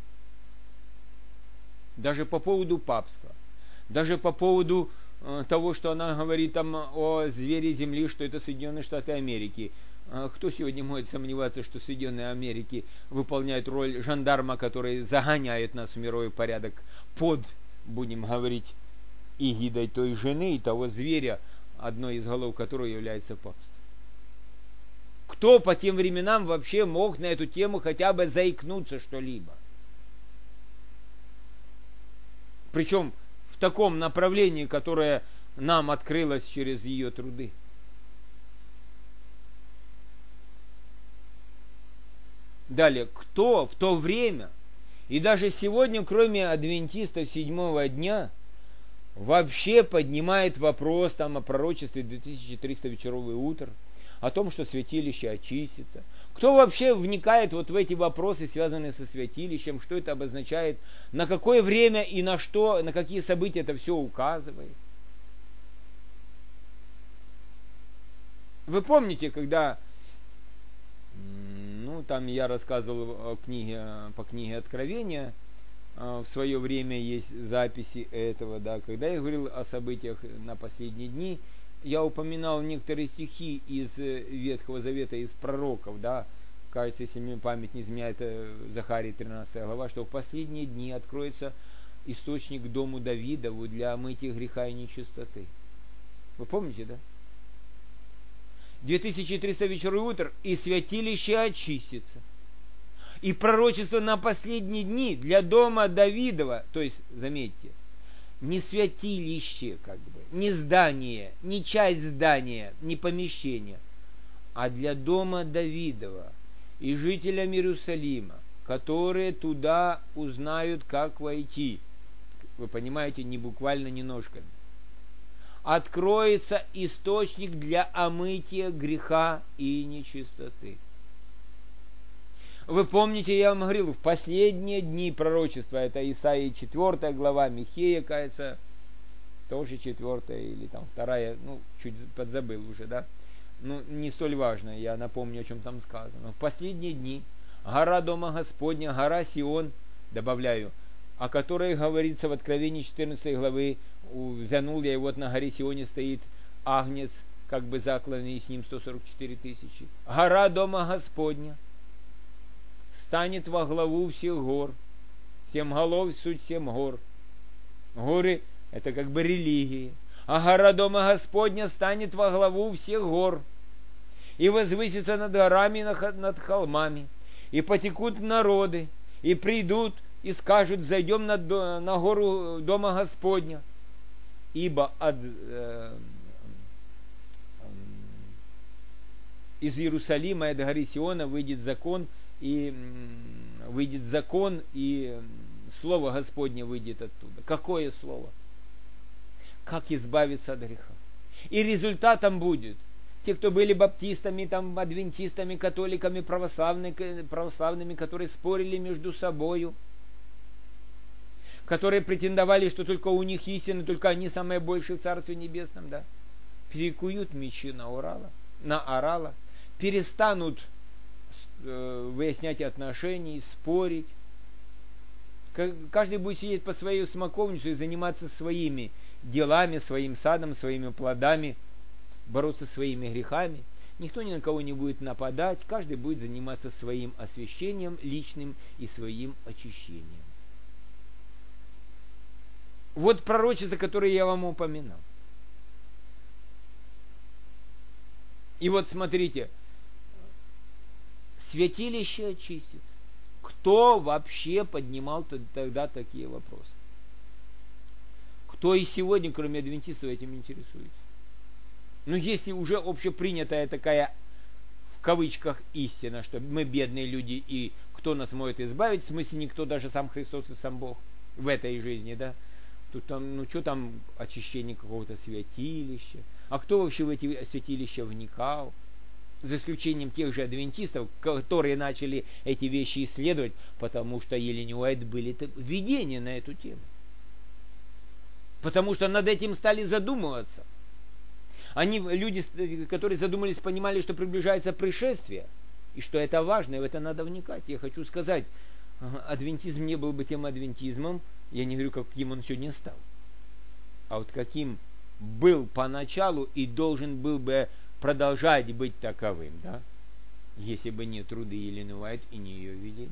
даже по поводу папства, даже по поводу э, того, что она говорит там о звере земли, что это Соединенные Штаты Америки. Кто сегодня может сомневаться, что Соединенные Америки выполняют роль жандарма, который загоняет нас в мировой порядок под, будем говорить, эгидой той жены и того зверя, одной из голов которого является папство. Кто по тем временам вообще мог на эту тему хотя бы заикнуться что-либо? Причем в таком направлении, которое нам открылось через ее труды. Далее, кто в то время, и даже сегодня, кроме адвентистов седьмого дня, вообще поднимает вопрос там о пророчестве две тысячи триста вечеров и утр, о том, что святилище очистится. Кто вообще вникает вот в эти вопросы, связанные со святилищем, что это обозначает, на какое время и на что, на какие события это все указывает. Вы помните, когда... Ну, там я рассказывал о книге, по книге Откровения, в свое время есть записи этого, да, когда я говорил о событиях на последние дни, я упоминал некоторые стихи из Ветхого Завета, из пророков, да, кажется, если мне память не изменяет, Захарии тринадцатая глава, что в последние дни откроется источник к дому Давидову для омытия греха и нечистоты. Вы помните, да? две тысячи триста вечеров и утр, и святилище очистится. И пророчество на последние дни для дома Давидова, то есть, заметьте, не святилище, как бы, не здание, не часть здания, не помещение, а для дома Давидова и жителям Иерусалима, которые туда узнают, как войти. Вы понимаете, не буквально, не ножками. Откроется источник для омытия греха и нечистоты. Вы помните, я вам говорил, в последние дни пророчества, это Исаии четвёртая глава, Михея, кажется, тоже четвёртая или там вторая, ну, чуть подзабыл уже, да? Ну, не столь важно, я напомню, о чем там сказано. В последние дни гора Дома Господня, гора Сион, добавляю, о которой говорится в Откровении четырнадцатой главы, взянул я, и вот на горе Сионе стоит агнец, как бы закланный, и с ним сто сорок четыре тысячи. Гора Дома Господня станет во главу всех гор. Семь голов суть семь гор. Горы — это как бы религии. А гора Дома Господня станет во главу всех гор. И возвысится над горами, над холмами. И потекут народы, и придут, и скажут: зайдем на, на гору Дома Господня. Ибо от, э, э, из Иерусалима, от горы Сиона, выйдет закон, и э, выйдет закон, и э, Слово Господне выйдет оттуда. Какое слово? Как избавиться от греха. И результатом будет: те, кто были баптистами, там, адвентистами, католиками, православными, православными, которые спорили между собою, которые претендовали, что только у них истина, только они самые большие в Царстве Небесном, да, перекуют мечи на орала, на орала, перестанут э, выяснять отношения, спорить. Каждый будет сидеть по своей смоковнице и заниматься своими делами, своим садом, своими плодами, бороться своими грехами. Никто ни на кого не будет нападать, каждый будет заниматься своим освящением личным и своим очищением. Вот пророчество, которое я вам упоминал. И вот смотрите, святилище очистится. Кто вообще поднимал тогда такие вопросы? Кто и сегодня, кроме адвентистов, этим интересуется? Ну, если уже общепринятая такая, в кавычках, истина, что мы бедные люди, и кто нас может избавить, в смысле никто, даже сам Христос и сам Бог в этой жизни, да? Тут там, ну что там, очищение какого-то святилища? А кто вообще в эти святилища вникал? За исключением тех же адвентистов, которые начали эти вещи исследовать, потому что Елен Уайт были видения на эту тему. Потому что над этим стали задумываться. Они, люди, которые задумались, понимали, что приближается пришествие, и что это важно, и в это надо вникать. Я хочу сказать, адвентизм не был бы тем адвентизмом, я не говорю, каким он сегодня стал, а вот каким был поначалу и должен был бы продолжать быть таковым, да, если бы не труды Елены Уайт и не ее видение.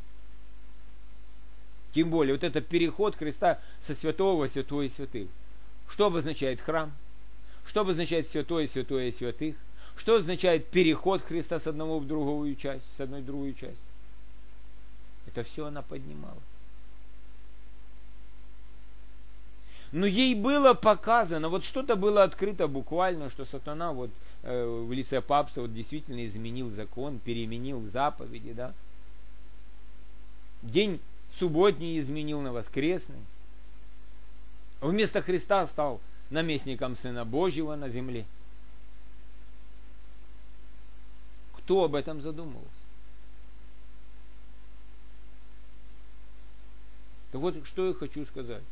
Тем более, вот этот переход Христа со святого во святое святых. Что обозначает храм? Что обозначает святое святое святых? Что означает переход Христа с одного в другую часть, с одной в другую часть? Это все она поднимала. Но ей было показано, вот что-то было открыто буквально, что сатана вот э, в лице папства вот действительно изменил закон, переменил заповеди, да. День субботний изменил на воскресный. Вместо Христа стал наместником Сына Божьего на земле. Кто об этом задумывался? Так вот, что я хочу сказать.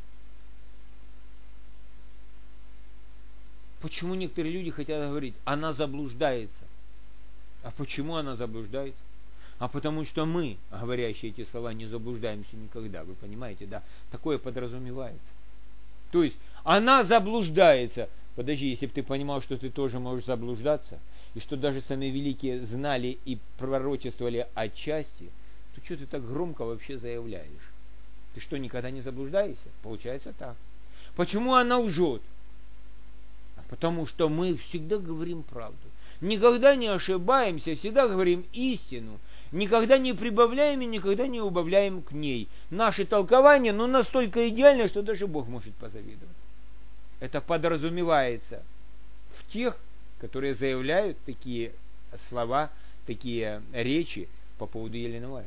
Почему некоторые люди хотят говорить, она заблуждается? А почему она заблуждается? А потому что мы, говорящие эти слова, не заблуждаемся никогда. Вы понимаете, да? Такое подразумевается. То есть, она заблуждается. Подожди, если бы ты понимал, что ты тоже можешь заблуждаться, и что даже самые великие знали и пророчествовали отчасти, то что ты так громко вообще заявляешь? Ты что, никогда не заблуждаешься? Получается так. Почему она лжет? Потому что мы всегда говорим правду. Никогда не ошибаемся, всегда говорим истину. Никогда не прибавляем и никогда не убавляем к ней. Наше толкование, ну, настолько идеально, что даже Бог может позавидовать. Это подразумевается в тех, которые заявляют такие слова, такие речи по поводу Елены Уайт.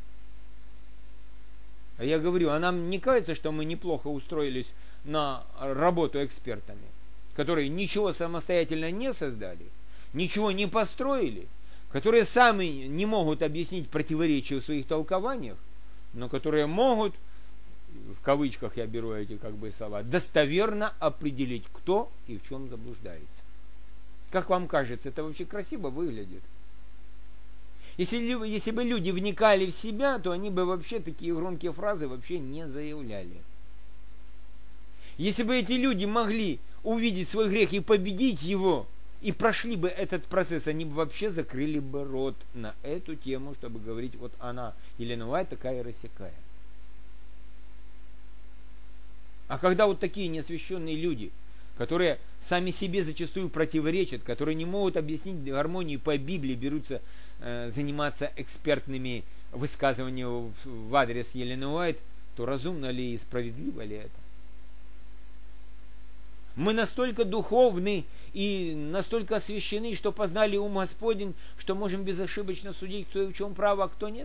А я говорю, а нам не кажется, что мы неплохо устроились на работу экспертами, которые ничего самостоятельно не создали, ничего не построили, которые сами не могут объяснить противоречия в своих толкованиях, но которые могут, в кавычках я беру эти как бы слова, достоверно определить, кто и в чем заблуждается. Как вам кажется, это вообще красиво выглядит? Если, если бы люди вникали в себя, то они бы вообще такие громкие фразы вообще не заявляли. Если бы эти люди могли увидеть свой грех и победить его, и прошли бы этот процесс, они бы вообще закрыли бы рот на эту тему, чтобы говорить, вот она, Елена Уайт, такая рассекая. А когда вот такие неосвященные люди, которые сами себе зачастую противоречат, которые не могут объяснить гармонию по Библии, берутся э, заниматься экспертными высказываниями в, в адрес Елены Уайт, то разумно ли и справедливо ли это? Мы настолько духовны и настолько освящены, что познали ум Господень, что можем безошибочно судить, кто и в чем право, а кто нет.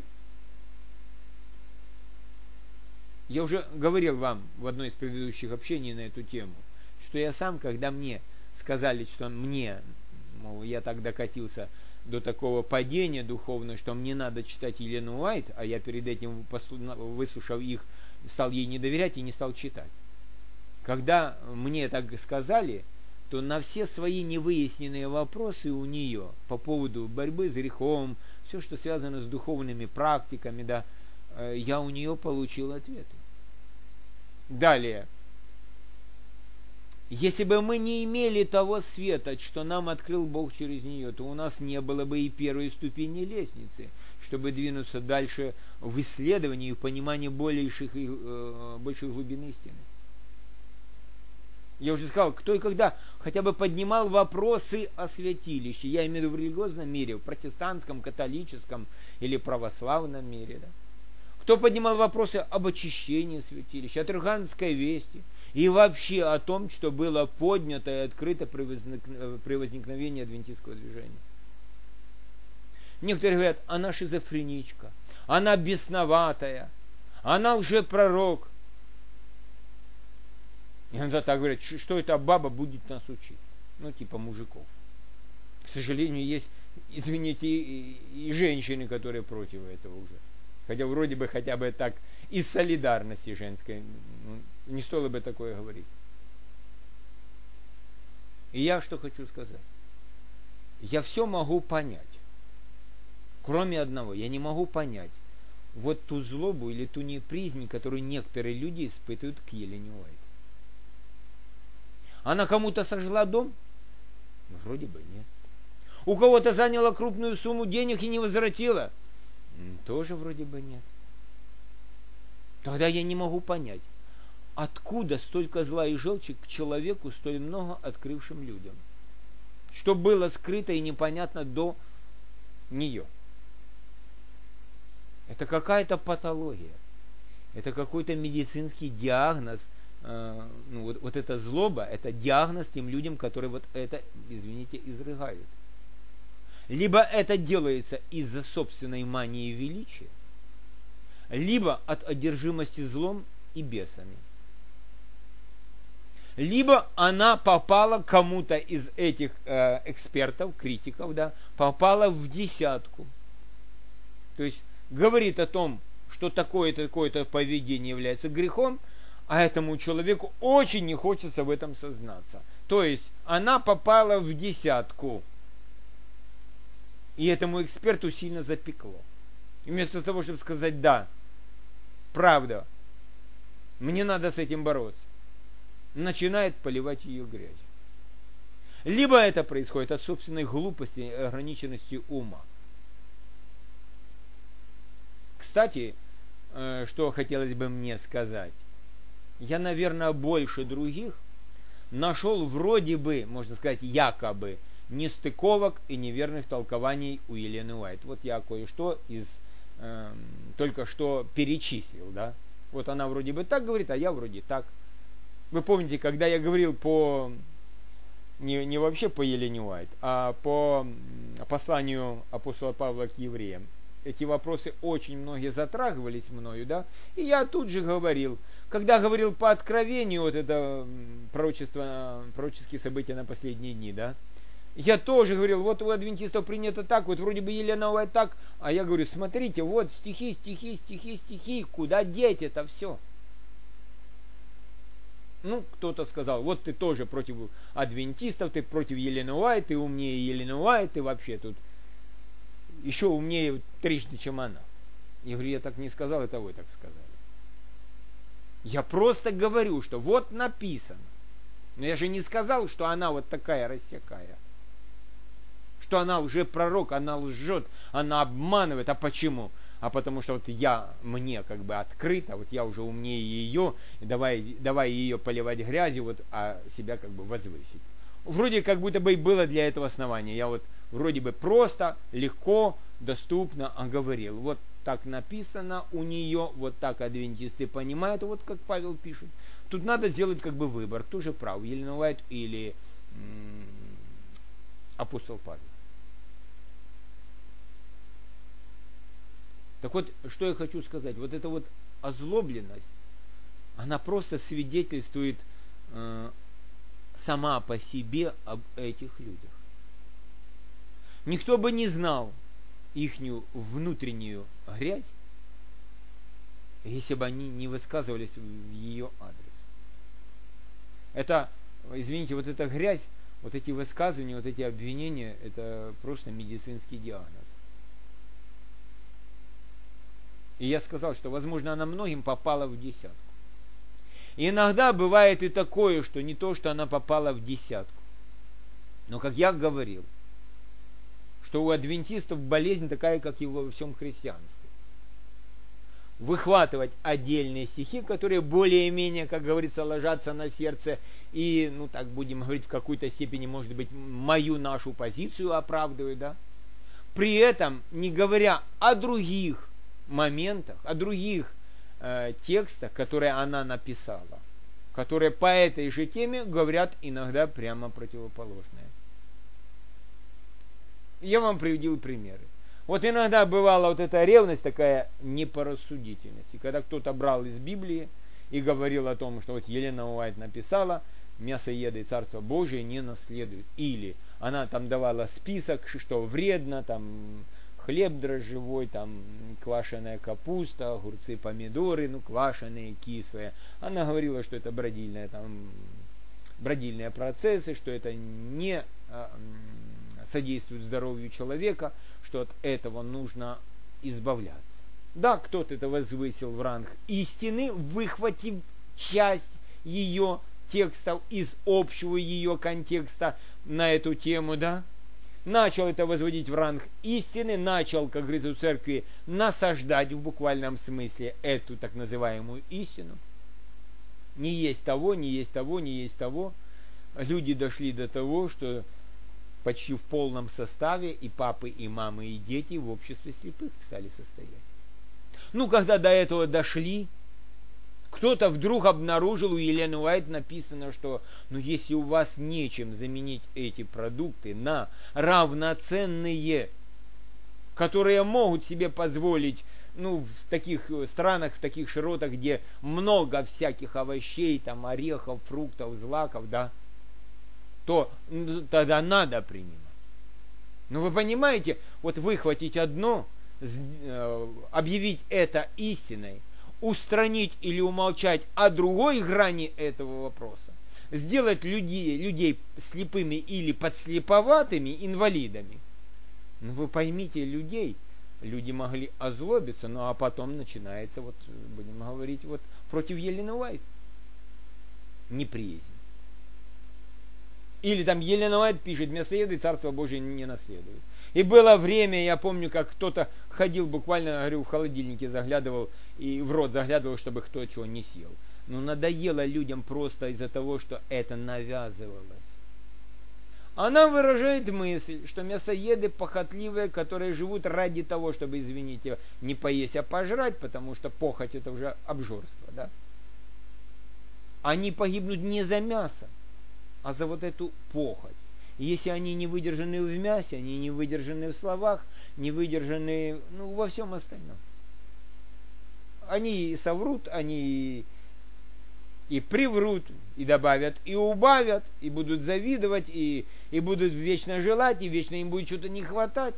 Я уже говорил вам в одной из предыдущих общений на эту тему, что я сам, когда мне сказали, что мне, мол, я так докатился до такого падения духовного, что мне надо читать Елену Уайт, а я перед этим, выслушав их, стал ей не доверять и не стал читать. Когда мне так сказали, то на все свои невыясненные вопросы у нее по поводу борьбы с грехом, все, что связано с духовными практиками, да, я у нее получил ответы. Далее. Если бы мы не имели того света, что нам открыл Бог через нее, то у нас не было бы и первой ступени лестницы, чтобы двинуться дальше в исследовании и в понимании больших, больших глубин истины. Я уже сказал, кто и когда хотя бы поднимал вопросы о святилище. Я имею в виду в религиозном мире, в протестантском, католическом или православном мире. Да? Кто поднимал вопросы об очищении святилища, о Трехангельской вести и вообще о том, что было поднято и открыто при, возник... при возникновении адвентистского движения. Некоторые говорят, она шизофреничка, она бесноватая, она лжепророк. И иногда так говорят, что эта баба будет нас учить. Ну, типа мужиков. К сожалению, есть, извините, и, и женщины, которые против этого уже. Хотя вроде бы хотя бы так из солидарности женской. Ну, не стоило бы такое говорить. И я что хочу сказать. Я все могу понять. Кроме одного. Я не могу понять вот ту злобу или ту неприязнь, которую некоторые люди испытывают к Елене Уайт. Она кому-то сожгла дом? Ну, вроде бы нет. У кого-то заняла крупную сумму денег и не возвратила? Тоже вроде бы нет. Тогда я не могу понять, откуда столько зла и желчи к человеку, столь много открывшим людям? Что было скрыто и непонятно до нее? Это какая-то патология. Это какой-то медицинский диагноз. Э, ну, вот, вот эта злоба, это диагноз тем людям, которые вот это, извините, изрыгают. Либо это делается из-за собственной мании величия, либо от одержимости злом и бесами. Либо она попала кому-то из этих э, экспертов, критиков, да, попала в десятку. То есть говорит о том, что такое-то, такое-то поведение является грехом, а этому человеку очень не хочется в этом сознаться. То есть она попала в десятку. И этому эксперту сильно запекло. И вместо того, чтобы сказать, да, правда, мне надо с этим бороться, начинает поливать ее грязью. Либо это происходит от собственной глупости и ограниченности ума. Кстати, что хотелось бы мне сказать. Я, наверное, больше других нашел вроде бы, можно сказать, якобы, нестыковок и неверных толкований у Елены Уайт. Вот я кое-что из э, только что перечислил, да. Вот она вроде бы так говорит, а я вроде так. Вы помните, когда я говорил по не, не вообще по Елене Уайт, а по посланию апостола Павла к евреям, эти вопросы очень многие затрагивались мною, да, и я тут же говорил, когда говорил по откровению, вот это пророчество, пророческие события на последние дни, да, я тоже говорил, вот у адвентистов принято так, вот вроде бы Елена Уайт так, а я говорю, смотрите, вот стихи, стихи, стихи, стихи, куда деть это все? Ну, кто-то сказал, вот ты тоже против адвентистов, ты против Елены Уайт, ты умнее Елены Уайт, ты вообще тут еще умнее трижды, чем она. Я говорю, я так не сказал, это вы так сказали. Я просто говорю, что вот написано. Но я же не сказал, что она вот такая рассякая. Что она уже пророк, она лжет, она обманывает. А почему? А потому что вот я, мне как бы открыто, вот я уже умнее ее, давай, давай ее поливать грязью, вот, а себя как бы возвысить. Вроде как будто бы и было для этого основания. Я вот вроде бы просто, легко, доступно оговорил. Вот так написано у нее, вот так адвентисты понимают, вот как Павел пишет. Тут надо сделать как бы выбор, кто же прав, Елена Уайт или м- апостол Павел. Так вот, что я хочу сказать, вот эта вот озлобленность, она просто свидетельствует э, сама по себе об этих людях. Никто бы не знал ихнюю внутреннюю грязь, если бы они не высказывались в ее адрес. Это, извините, вот эта грязь, вот эти высказывания, вот эти обвинения, это просто медицинский диагноз. И я сказал, что, возможно, она многим попала в десятку. И иногда бывает и такое, что не то, что она попала в десятку, но, как я говорил, что у адвентистов болезнь такая, как и во всем христианстве. Выхватывать отдельные стихи, которые более-менее, как говорится, ложатся на сердце и, ну так будем говорить, в какой-то степени, может быть, мою нашу позицию оправдывает, да, при этом не говоря о других моментах, о других э, текстах, которые она написала, которые по этой же теме говорят иногда прямо противоположное. Я вам приводил примеры. Вот иногда бывала вот эта ревность такая не по рассудительности, когда кто-то брал из Библии и говорил о том, что вот Елена Уайт написала, мясоеды Царство Божие не наследуют. Или она там давала список, что вредно, там хлеб дрожжевой, там квашеная капуста, огурцы, помидоры, ну квашеные, кислые. Она говорила, что это бродильные, там, бродильные процессы, что это не содействует здоровью человека, что от этого нужно избавляться. Да, кто-то это возвысил в ранг истины, выхватив часть ее текстов из общего ее контекста на эту тему, да, начал это возводить в ранг истины, начал, как говорится в церкви, насаждать в буквальном смысле эту так называемую истину. Не есть того, не есть того, не есть того. Люди дошли до того, что почти в полном составе и папы, и мамы, и дети в обществе слепых стали состоять. Ну, когда до этого дошли, кто-то вдруг обнаружил, у Елены Уайт написано, что ну, если у вас нечем заменить эти продукты на равноценные, которые могут себе позволить ну, в таких странах, в таких широтах, где много всяких овощей, там, орехов, фруктов, злаков, да, то ну, тогда надо принимать. Ну вы понимаете, вот выхватить одно, объявить это истиной, устранить или умолчать о другой грани этого вопроса, сделать людей, людей слепыми или подслеповатыми инвалидами. Ну вы поймите людей, люди могли озлобиться, ну а потом начинается, вот будем говорить, вот против Елены Уайт неприязнь. Или там Елена Уайт пишет, мясоеды Царство Божие не наследуют. И было время, я помню, как кто-то ходил буквально, говорю, в холодильнике заглядывал и в рот заглядывал, чтобы кто чего не съел. Но надоело людям просто из-за того, что это навязывалось. Она выражает мысль, что мясоеды похотливые, которые живут ради того, чтобы, извините, не поесть, а пожрать, потому что похоть это уже обжорство, да? Они погибнут не за мясо, а за вот эту похоть. И если они не выдержаны в мясе, они не выдержаны в словах, не выдержаны ну, во всем остальном. Они соврут, они и приврут, и добавят, и убавят, и будут завидовать, и, и будут вечно желать, и вечно им будет что-то не хватать.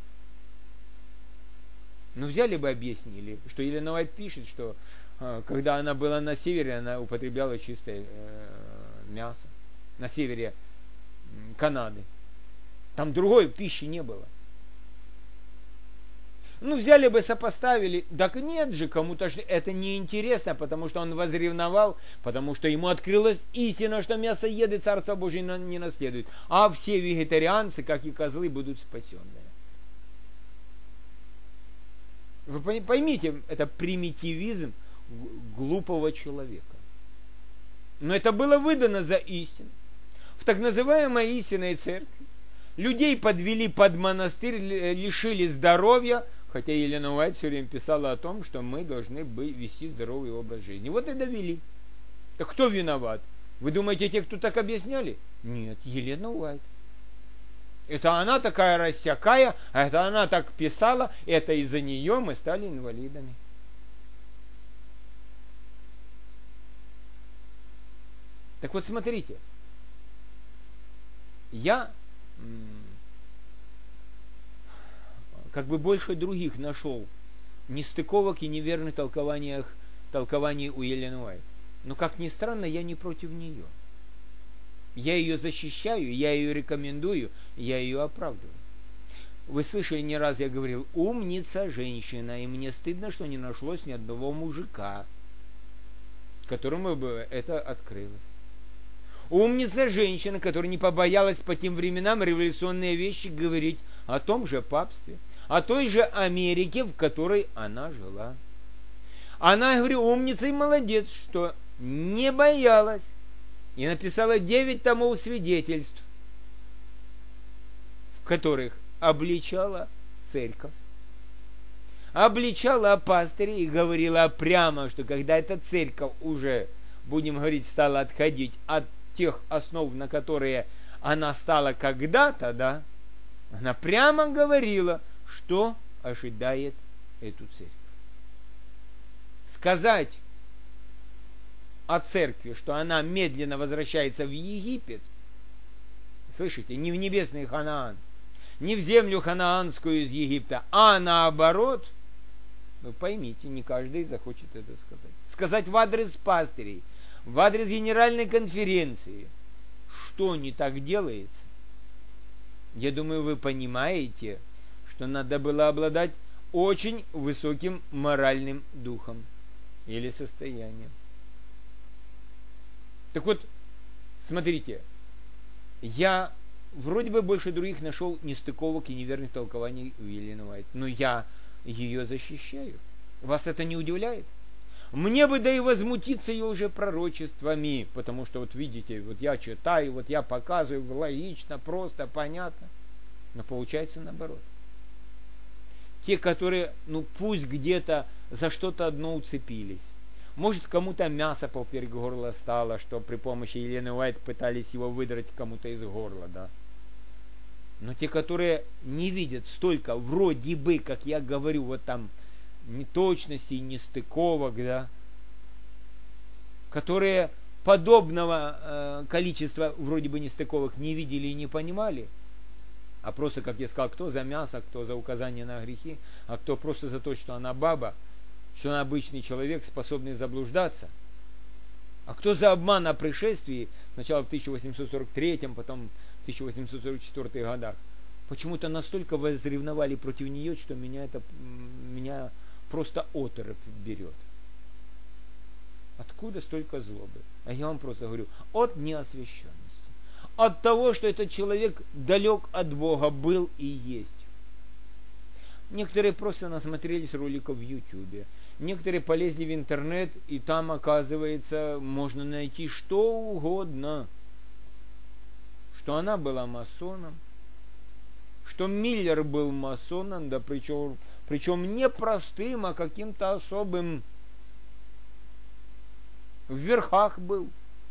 Ну, взяли бы объяснили, что Елена Уайт пишет, что э, когда она была на севере, она употребляла чистое э, мясо. На севере Канады. Там другой пищи не было. Ну, взяли бы, сопоставили. Так нет же, кому-то же это неинтересно, потому что он возревновал, потому что ему открылась истина, что мясоеды Царство Божие не наследуют. А все вегетарианцы, как и козлы, будут спасенные. Вы поймите, это примитивизм глупого человека. Но это было выдано за истину. В так называемой истинной церкви людей подвели под монастырь, лишили здоровья, хотя Елена Уайт все время писала о том, что мы должны вести здоровый образ жизни. Вот и довели. Так кто виноват? Вы думаете, те, кто так объясняли? Нет, Елена Уайт. Это она такая рассякая, а это она так писала, это из-за нее мы стали инвалидами. Так вот смотрите, я как бы больше других нашел нестыковок и неверных толкованиях, толкований у Елены Уайт. Но, как ни странно, я не против нее. Я ее защищаю, я ее рекомендую, я ее оправдываю. Вы слышали, не раз я говорил, умница женщина, и мне стыдно, что не нашлось ни одного мужика, которому бы это открылось. Умница женщина, которая не побоялась по тем временам революционные вещи говорить о том же папстве, о той же Америке, в которой она жила. Она, я говорю, умница и молодец, что не боялась и написала девять томов свидетельств, в которых обличала церковь, обличала пастырей и говорила прямо, что когда эта церковь уже, будем говорить, стала отходить от тех основ, на которые она стала когда-то, да, она прямо говорила, что ожидает эту церковь. Сказать о церкви, что она медленно возвращается в Египет, слышите, не в небесный Ханаан, не в землю ханаанскую из Египта, а наоборот, вы поймите, не каждый захочет это сказать. Сказать в адрес пастырей, в адрес генеральной конференции, что не так делается. Я думаю, вы понимаете, что надо было обладать очень высоким моральным духом или состоянием. Так вот, смотрите, я вроде бы больше других нашел нестыковок и неверных толкований у Елены Уайт, но я ее защищаю. Вас это не удивляет? Мне бы да и возмутиться ее уже пророчествами, потому что вот видите, вот я читаю, вот я показываю логично, просто, понятно, но получается наоборот. Те, которые, ну пусть где-то за что-то одно уцепились, может кому-то мясо поперек горла стало, что при помощи Елены Уайт пытались его выдрать кому-то из горла, да. Но те, которые не видят столько вроде бы, как я говорю, вот там неточностей, нестыковок, да, которые подобного э, количества вроде бы нестыковок не видели и не понимали, а просто, как я сказал, кто за мясо, кто за указание на грехи, а кто просто за то, что она баба, что она обычный человек, способный заблуждаться, а кто за обман о пришествии, сначала в тысяча восемьсот сорок третьем, потом в тысяча восемьсот сорок четвёртом годах, почему-то настолько возревновали против нее, что меня это меня просто оторопь берет. Откуда столько злобы? А я вам просто говорю, от неосвященности. От того, что этот человек далек от Бога был и есть. Некоторые просто насмотрелись роликов в Ютубе. Некоторые полезли в интернет, и там, оказывается, можно найти что угодно. Что она была масоном, что Миллер был масоном, да причем, причем не простым, а каким-то особым. В верхах был.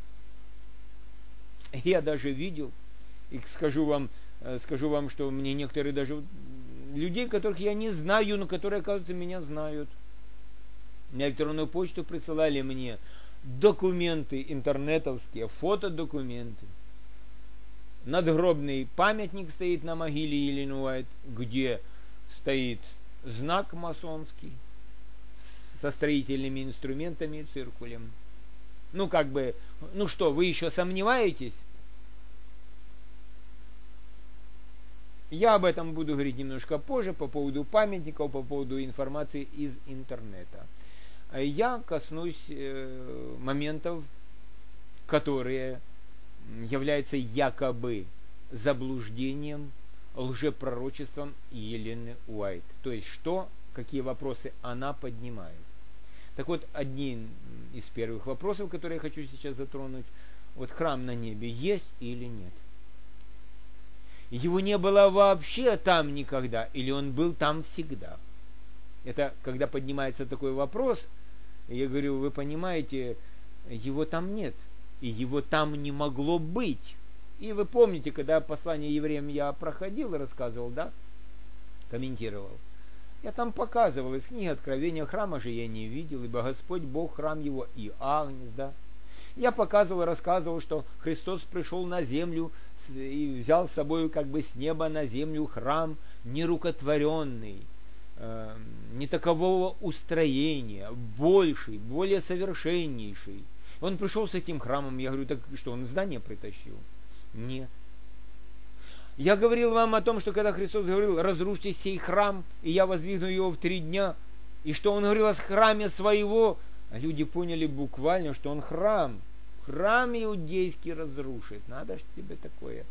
Я даже видел, и скажу вам, скажу вам, что мне некоторые даже людей, которых я не знаю, но которые, оказывается, меня знают, на электронную почту присылали мне документы интернетовские, фотодокументы. Надгробный памятник стоит на могиле Елены Уайт, где стоит знак масонский со строительными инструментами и циркулем. Ну, как бы, ну что, вы еще сомневаетесь? Я об этом буду говорить немножко позже, по поводу памятников, по поводу информации из интернета. Я коснусь э, моментов, которые являются якобы заблуждением, лжепророчеством Елены Уайт. То есть, что, какие вопросы она поднимает. Так вот, один из первых вопросов, которые я хочу сейчас затронуть, вот храм на небе есть или нет? Его не было вообще там никогда, или он был там всегда? Это когда поднимается такой вопрос, я говорю, вы понимаете, его там нет, и его там не могло быть. И вы помните, когда послание евреям я проходил и рассказывал, да, комментировал, я там показывал из книги Откровения, храма же я не видел, ибо Господь Бог храм его и агнец, да. Я показывал и рассказывал, что Христос пришел на землю и взял с собой как бы с неба на землю храм нерукотворенный, э, не такового устроения, больший, более совершеннейший. Он пришел с этим храмом, я говорю, так что, он здание притащил? Нет. Я говорил вам о том, что когда Христос говорил, разрушьте сей храм, и я воздвигну его в три дня, и что он говорил о храме своего, а люди поняли буквально, что он храм, храм иудейский разрушит. Надо ж тебе такое.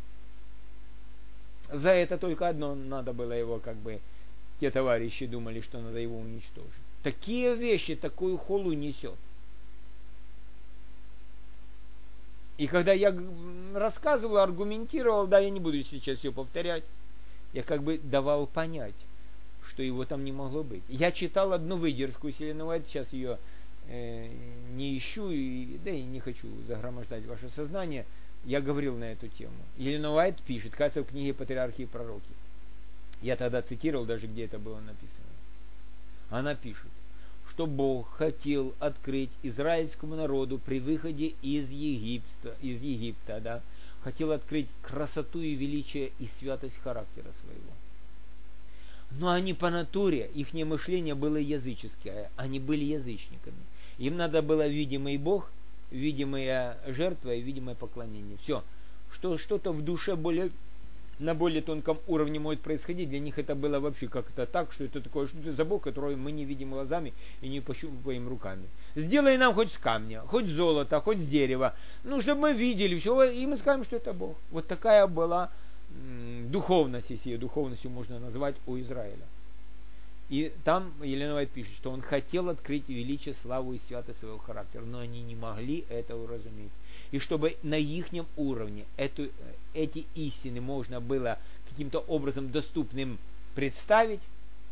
За это только одно надо было его, как бы, те товарищи думали, что надо его уничтожить. Такие вещи, такую холу несет. И когда я рассказывал, аргументировал, да, я не буду сейчас все повторять, я как бы давал понять, что его там не могло быть. Я читал одну выдержку из Елены Уайт, сейчас ее э, не ищу, и, да и не хочу загромождать ваше сознание. Я говорил на эту тему. Елена Уайт пишет, кажется, в книге «Патриархи и пророки». Я тогда цитировал даже, где это было написано. Она пишет, что Бог хотел открыть израильскому народу при выходе из Египта, из Египта, да, хотел открыть красоту и величие и святость характера своего. Но они по натуре, их мышление было языческое, они были язычниками. Им надо было видимый Бог, видимая жертва и видимое поклонение. Все. Что, что-то в душе более, на более тонком уровне может происходить. Для них это было вообще как-то так, что это такое, что это за Бог, которого мы не видим глазами и не пощупаем руками. Сделай нам хоть с камня, хоть с золота, хоть с дерева. Ну, чтобы мы видели все, и мы скажем, что это Бог. Вот такая была м, духовность, если ее духовностью можно назвать, у Израиля. И там Елена Уайт пишет, что он хотел открыть величие, славу и святость своего характера, но они не могли это уразуметь. И чтобы на их уровне эту, эти истины можно было каким-то образом доступным представить,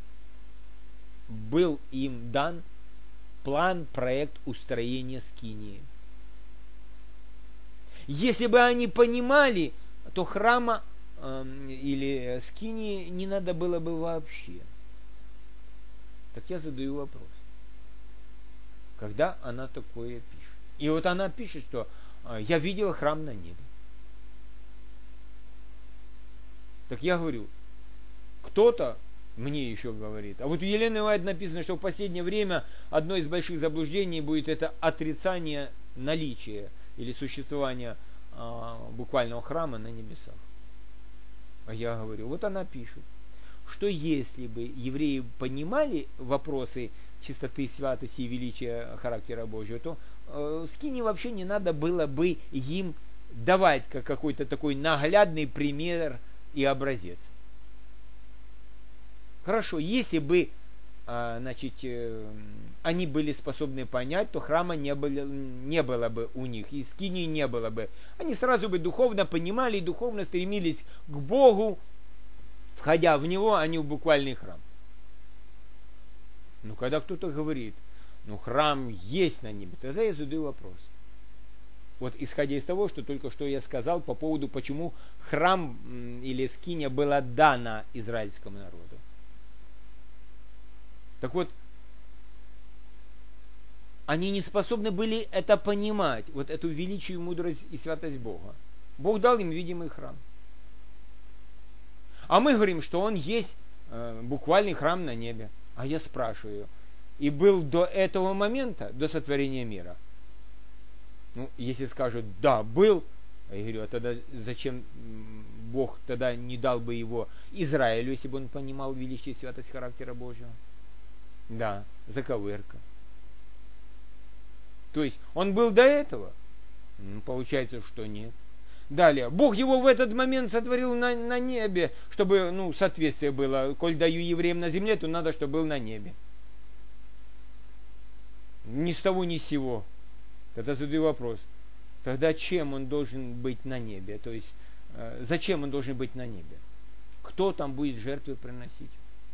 был им дан план, проект устроения скинии. Если бы они понимали, то храма э, или скинии не надо было бы вообще. Так я задаю вопрос. Когда она такое пишет? И вот она пишет, что я видела храм на небе. Так я говорю, кто-то мне еще говорит. А вот у Елены Уайт написано, что в последнее время одно из больших заблуждений будет это отрицание наличия или существования а, буквального храма на небесах. А я говорю, вот она пишет, что если бы евреи понимали вопросы чистоты, святости и величия характера Божьего, то э, скинии вообще не надо было бы им давать как какой-то такой наглядный пример и образец. Хорошо, если бы э, значит, э, они были способны понять, то храма не было, не было бы у них, и скинии не было бы. Они сразу бы духовно понимали и духовно стремились к Богу, входя в него, а не в буквальный храм. Но когда кто-то говорит, ну храм есть на небе, тогда я задаю вопрос. Вот исходя из того, что только что я сказал по поводу, почему храм или скиния была дана израильскому народу. Так вот, они не способны были это понимать, вот эту величие, мудрость и святость Бога. Бог дал им видимый храм. А мы говорим, что он есть э, буквальный храм на небе. А я спрашиваю, и был до этого момента, до сотворения мира? Ну, если скажут, да, был, я говорю, а тогда зачем Бог тогда не дал бы его Израилю, если бы он понимал величие и святость характера Божьего? Да, заковырка. То есть, он был до этого? Ну, получается, что нет. Далее, Бог его в этот момент сотворил на, на небе, чтобы, ну, соответствие было. Коль даю евреям на земле, то надо, чтобы был на небе. Ни с того, ни с сего. Тогда задаю вопрос. Тогда чем он должен быть на небе? То есть, э, зачем он должен быть на небе? Кто там будет жертвы приносить?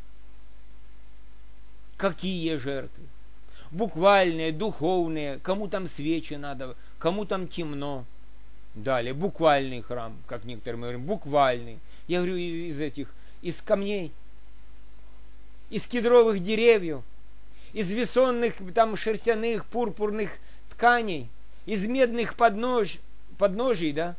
Какие жертвы? Буквальные, духовные, кому там свечи надо, кому там темно. Далее, буквальный храм, как некоторые мы говорим, буквальный. Я говорю, из этих, из камней, из кедровых деревьев, из весонных, там, шерстяных, пурпурных тканей, из медных поднож, подножий, да,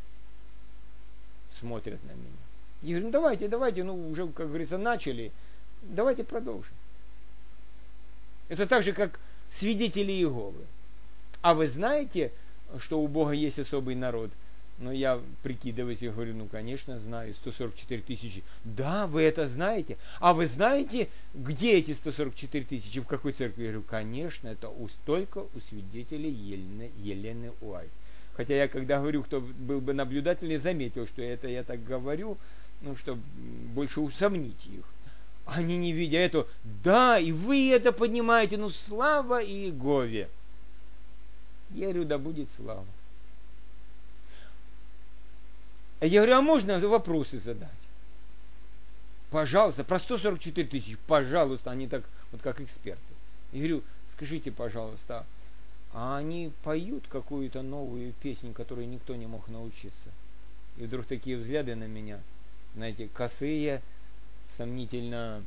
смотрят на меня. Я говорю, ну давайте, давайте, ну уже, как говорится, начали, давайте продолжим. Это так же, как свидетели Иеговы. А вы знаете, что у Бога есть особый народ? Но я прикидываюсь и говорю, ну, конечно, знаю, сто сорок четыре тысячи. Да, вы это знаете. А вы знаете, где эти сто сорок четыре тысячи, в какой церкви? Я говорю, конечно, это у, только у свидетелей Елены, Елены Уайт. Хотя я, когда говорю, кто был бы наблюдательный, заметил, что это я так говорю, ну, чтобы больше усомнить их. Они, не видя этого, да, и вы это понимаете, ну, слава Иегове. Я говорю, да будет слава. А я говорю, а можно вопросы задать? Пожалуйста, про сто сорок четыре тысячи, пожалуйста, они так, вот как эксперты. Я говорю, скажите, пожалуйста, а они поют какую-то новую песню, которой никто не мог научиться? И вдруг такие взгляды на меня, знаете, косые, сомнительно,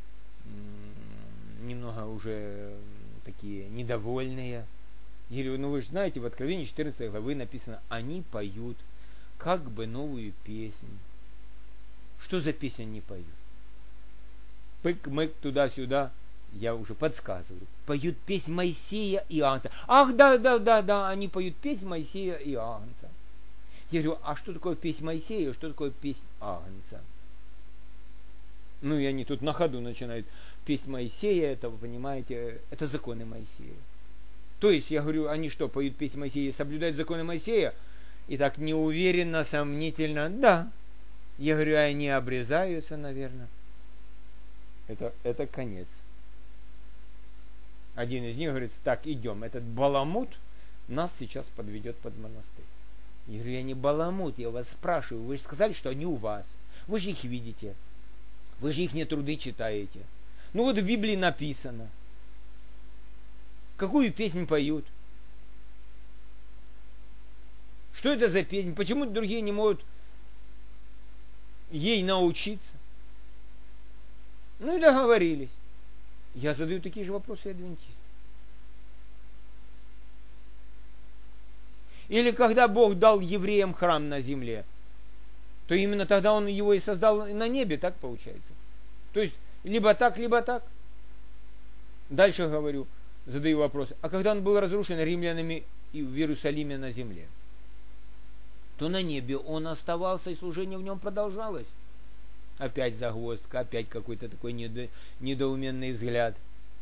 немного уже такие недовольные. Я говорю, ну вы же знаете, в Откровении четырнадцатой главы написано, они поют как бы новую песнь. Что за песню они поют? Пык-мык туда-сюда, я уже подсказываю. Поют песнь Моисея и Агнца. Ах, да, да, да, да, они поют песнь Моисея и Агнца. Я говорю, а что такое песнь Моисея, что такое песнь Агнца? Ну и они тут на ходу начинают. Песнь Моисея, это, вы понимаете, это законы Моисея. То есть, я говорю, они что, поют песнь Моисея, соблюдают законы Моисея? И так неуверенно, сомнительно, да. Я говорю, они обрезаются, наверное. Это, это конец. Один из них говорит, так, идем, этот баламут нас сейчас подведет под монастырь. Я говорю, я не баламут, я вас спрашиваю, вы же сказали, что они у вас. Вы же их видите. Вы же их не труды читаете. Ну вот в Библии написано. Какую песнь поют? Что это за песня? Почему другие не могут ей научиться? Ну и договорились. Я задаю такие же вопросы и адвентистам. Или когда Бог дал евреям храм на земле, то именно тогда Он его и создал на небе, так получается. То есть, либо так, либо так. Дальше говорю, задаю вопрос. А когда он был разрушен римлянами и в Иерусалиме на земле, то на небе он оставался, и служение в нем продолжалось. Опять загвоздка, опять какой-то такой недо, недоуменный взгляд.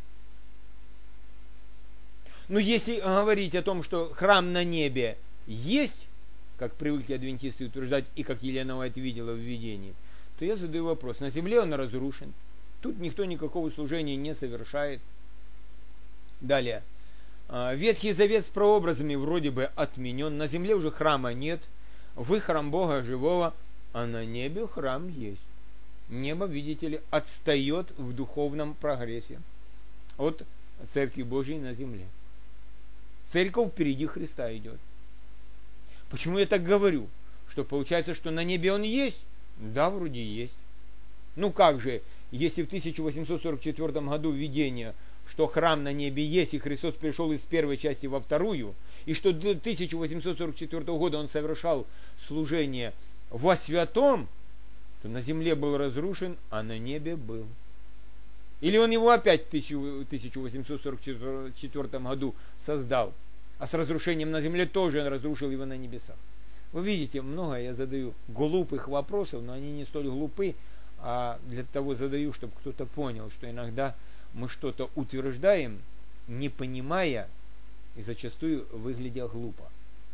Но если говорить о том, что храм на небе есть, как привыкли адвентисты утверждать, и как Елена Уайт видела в видении, то я задаю вопрос. На земле он разрушен. Тут никто никакого служения не совершает. Далее. Ветхий Завет с прообразами вроде бы отменен. На земле уже храма нет. Вы храм Бога живого, а на небе храм есть. Небо, видите ли, отстает в духовном прогрессе от Церкви Божьей на земле. Церковь впереди Христа идет. Почему я так говорю? Что получается, что на небе он есть? Да, вроде есть. Ну как же, если в тысяча восемьсот сорок четвёртом году видение, что храм на небе есть, и Христос пришел из первой части во вторую, и что до тысяча восемьсот сорок четвёртого года он совершал служение во святом, то на земле был разрушен, а на небе был. Или он его опять в тысяча восемьсот сорок четвёртом году создал, а с разрушением на земле тоже он разрушил его на небесах. Вы видите, много я задаю глупых вопросов, но они не столь глупы, а для того задаю, чтобы кто-то понял, что иногда мы что-то утверждаем, не понимая, и зачастую выглядя глупо.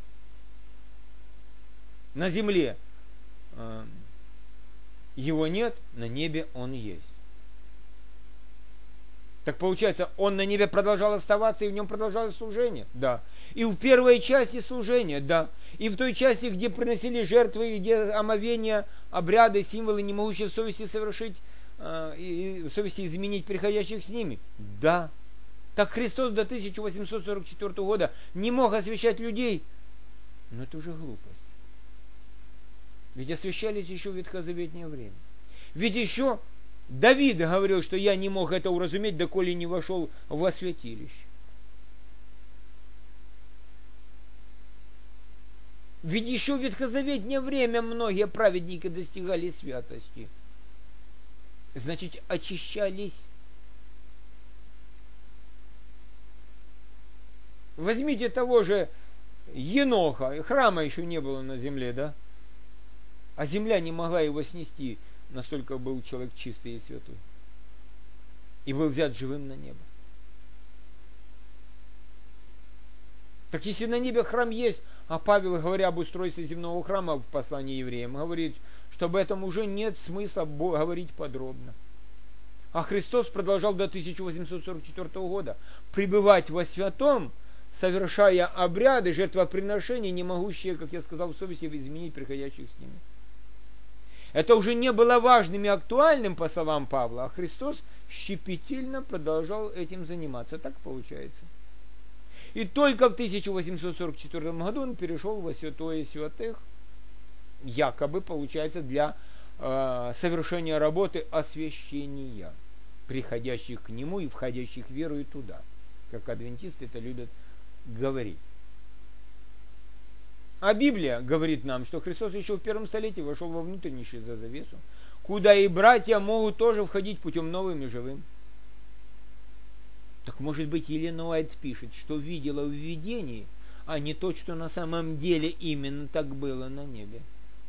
На земле э, его нет, на небе он есть. Так получается, он на небе продолжал оставаться, и в нем продолжалось служение? Да. И в первой части служения? Да. И в той части, где приносили жертвы, где омовения, обряды, символы, не могущие в совести совершить, э, и в совести изменить приходящих с ними? Да. Так Христос до тысяча восемьсот сорок четвёртого года не мог освящать людей? Но это уже глупость. Ведь освящались еще в ветхозаветнее время. Ведь еще Давид говорил, что я не мог это уразуметь, доколе не вошел во святилище. Ведь еще в ветхозаветнее время многие праведники достигали святости. Значит, очищались. Возьмите того же Еноха, храма еще не было на земле, да? А земля не могла его снести, настолько был человек чистый и святой. И был взят живым на небо. Так если на небе храм есть, а Павел, говоря об устройстве земного храма в послании евреям, говорит, что об этом уже нет смысла говорить подробно. А Христос продолжал до тысяча восемьсот сорок четвёртого года пребывать во святом, совершая обряды, жертвоприношения, не могущие, как я сказал, в совести изменить приходящих с ними. Это уже не было важным и актуальным, по словам Павла, а Христос щепетильно продолжал этим заниматься. Так получается. И только в тысяча восемьсот сорок четвёртом году он перешел во святое святых, якобы, получается, для э, совершения работы освящения приходящих к нему и входящих в веру и туда, как адвентисты это любят говорить. А Библия говорит нам, что Христос еще в первом столетии вошел во внутреннейшую за завесу, куда и братья могут тоже входить путем новым и живым. Так может быть, Елена Уайт пишет, что видела в видении, а не то, что на самом деле именно так было на небе.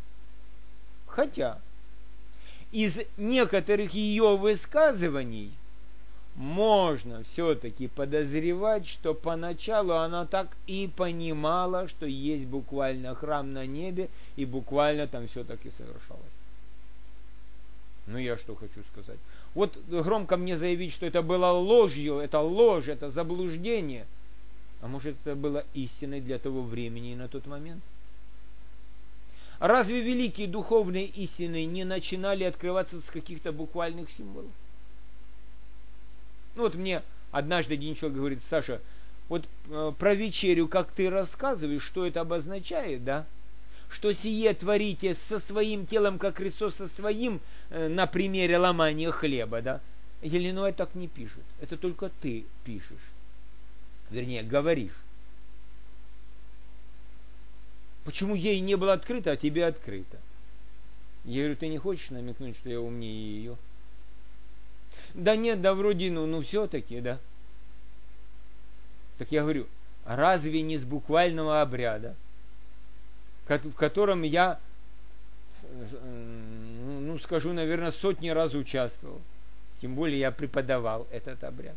Хотя из некоторых ее высказываний можно все-таки подозревать, что поначалу она так и понимала, что есть буквально храм на небе, и буквально там все таки совершалось. Ну я что хочу сказать. Вот громко мне заявить, что это было ложью, это ложь, это заблуждение. А может, это было истиной для того времени и на тот момент? Разве великие духовные истины не начинали открываться с каких-то буквальных символов? Ну вот мне однажды один человек говорит: Саша, вот э, про вечерю, как ты рассказываешь, что это обозначает, да? Что сие творите со своим телом, как Христос со своим, э, на примере ломания хлеба, да? Елена Уайт так не пишет. Это только ты пишешь. Вернее, говоришь. Почему ей не было открыто, а тебе открыто? Я говорю, ты не хочешь намекнуть, что я умнее ее? Да нет, да вроде, ну, ну все-таки, да. Так я говорю, разве не с буквального обряда, в котором я, ну, скажу, наверное, сотни раз участвовал, тем более я преподавал этот обряд.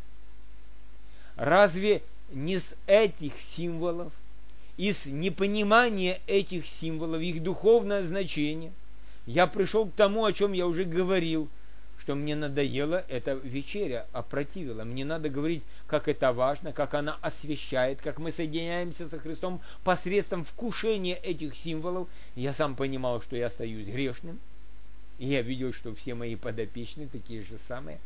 Разве не с этих символов, из непонимания этих символов, их духовное значение, я пришел к тому, о чем я уже говорил, что мне надоела эта вечеря, опротивила. Мне надо говорить, как это важно, как она освящает, как мы соединяемся со Христом посредством вкушения этих символов. Я сам понимал, что я остаюсь грешным, и я видел, что все мои подопечные такие же самые.